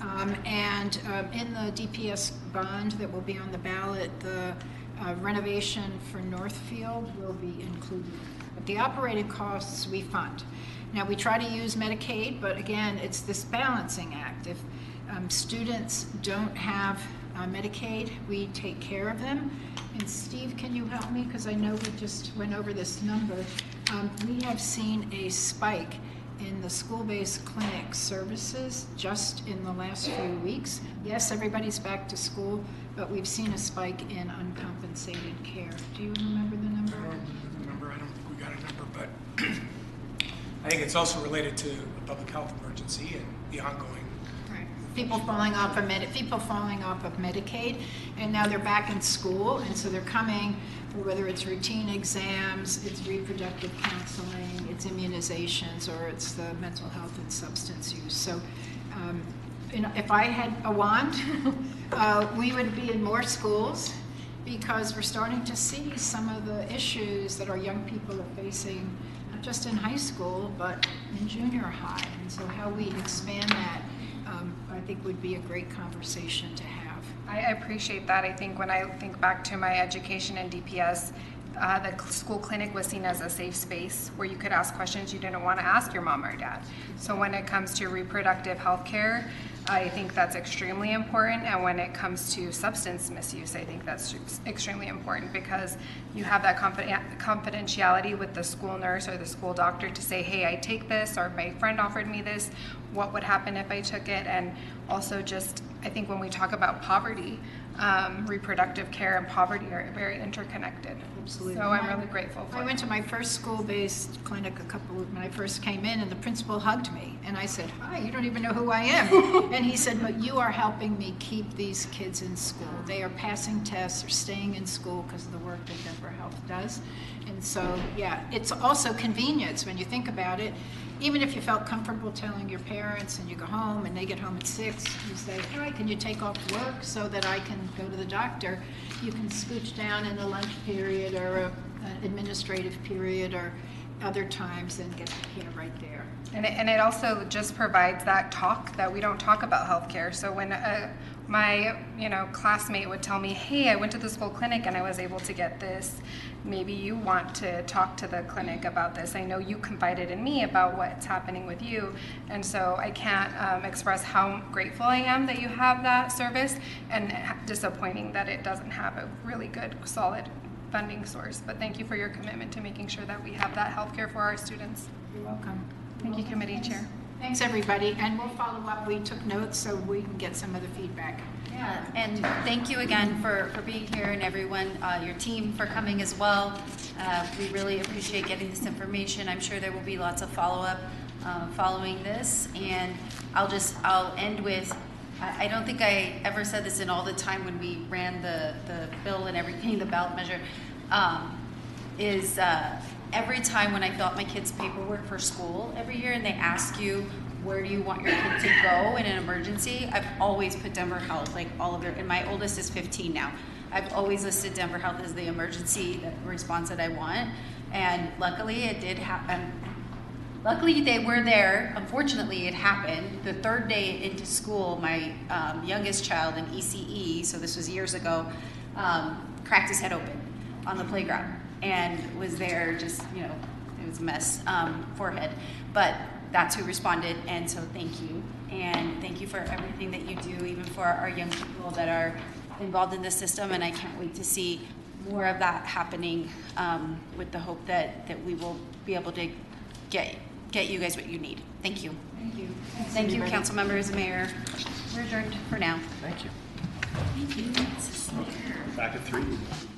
In the DPS bond that will be on the ballot, the renovation for Northfield will be included. But the operating costs we fund. Now, we try to use Medicaid, but again, it's this balancing act. If students don't have Medicaid, we take care of them. And Steve, can you help me? Because I know we just went over this number. We have seen a spike in the school-based clinic services just in the last few weeks. Yes, everybody's back to school, but we've seen a spike in uncompensated care. Do you remember the number? I don't think we got a number, but I think it's also related to a public health emergency and the ongoing. Right. People falling off of Medicaid, and now they're back in school, and so they're coming for whether it's routine exams, it's reproductive counseling, it's immunizations, or it's the mental health and substance use. So, if I had a wand, we would be in more schools, because we're starting to see some of the issues that our young people are facing, not just in high school, but in junior high. And so how we expand that, I think would be a great conversation to have. I appreciate that. I think when I think back to my education in DPS, the school clinic was seen as a safe space where you could ask questions you didn't want to ask your mom or dad. So when it comes to reproductive health care, I think that's extremely important. And when it comes to substance misuse, I think that's extremely important, because you have that confidentiality with the school nurse or the school doctor to say, hey, I take this, or my friend offered me this, what would happen if I took it? And also just, I think when we talk about poverty, reproductive care and poverty are very interconnected. Absolutely. So I'm really grateful for I went to my first school-based clinic when I first came in, and the principal hugged me, and I said, hi, you don't even know who I am. And he said, but you are helping me keep these kids in school. They are passing tests or staying in school because of the work that Denver Health does. And so, yeah, it's also convenience when you think about it. Even if you felt comfortable telling your parents and you go home and they get home at 6, you say, hi, can you take off work so that I can go to the doctor? You can scooch down in the lunch period or an administrative period or other times and get the care right there. And it also just provides that talk that we don't talk about healthcare. So when my classmate would tell me, hey, I went to the school clinic and I was able to get this, maybe you want to talk to the clinic about this. I know you confided in me about what's happening with you. And so I can't express how grateful I am that you have that service, and disappointing that it doesn't have a really good, solid funding source. But thank you for your commitment to making sure that we have that healthcare for our students. You're welcome. Thank you, Committee Chair. Thanks, everybody, and we'll follow up. We took notes so we can get some of the feedback. Yeah, and thank you again for being here, and everyone, your team for coming as well. We really appreciate getting this information. I'm sure there will be lots of follow-up following this, and I'll end with, I don't think I ever said this in all the time when we ran the bill and everything, the ballot measure, every time when I fill out my kids' paperwork for school every year and they ask you, where do you want your kid to go in an emergency? I've always put Denver Health, like all of their, and my oldest is 15 now. I've always listed Denver Health as the emergency response that I want. And luckily it did happen. Luckily they were there. Unfortunately it happened. The third day into school, my youngest child in ECE, so this was years ago, cracked his head open on the playground and was there just, it was a mess, forehead. But that's who responded, and so thank you. And thank you for everything that you do, even for our young people that are involved in the system, and I can't wait to see more of that happening with the hope that we will be able to get you guys what you need. Thank you. Thank you. Thank you, council members, mayor. We're adjourned for now. Thank you. Thank you. Back at 3.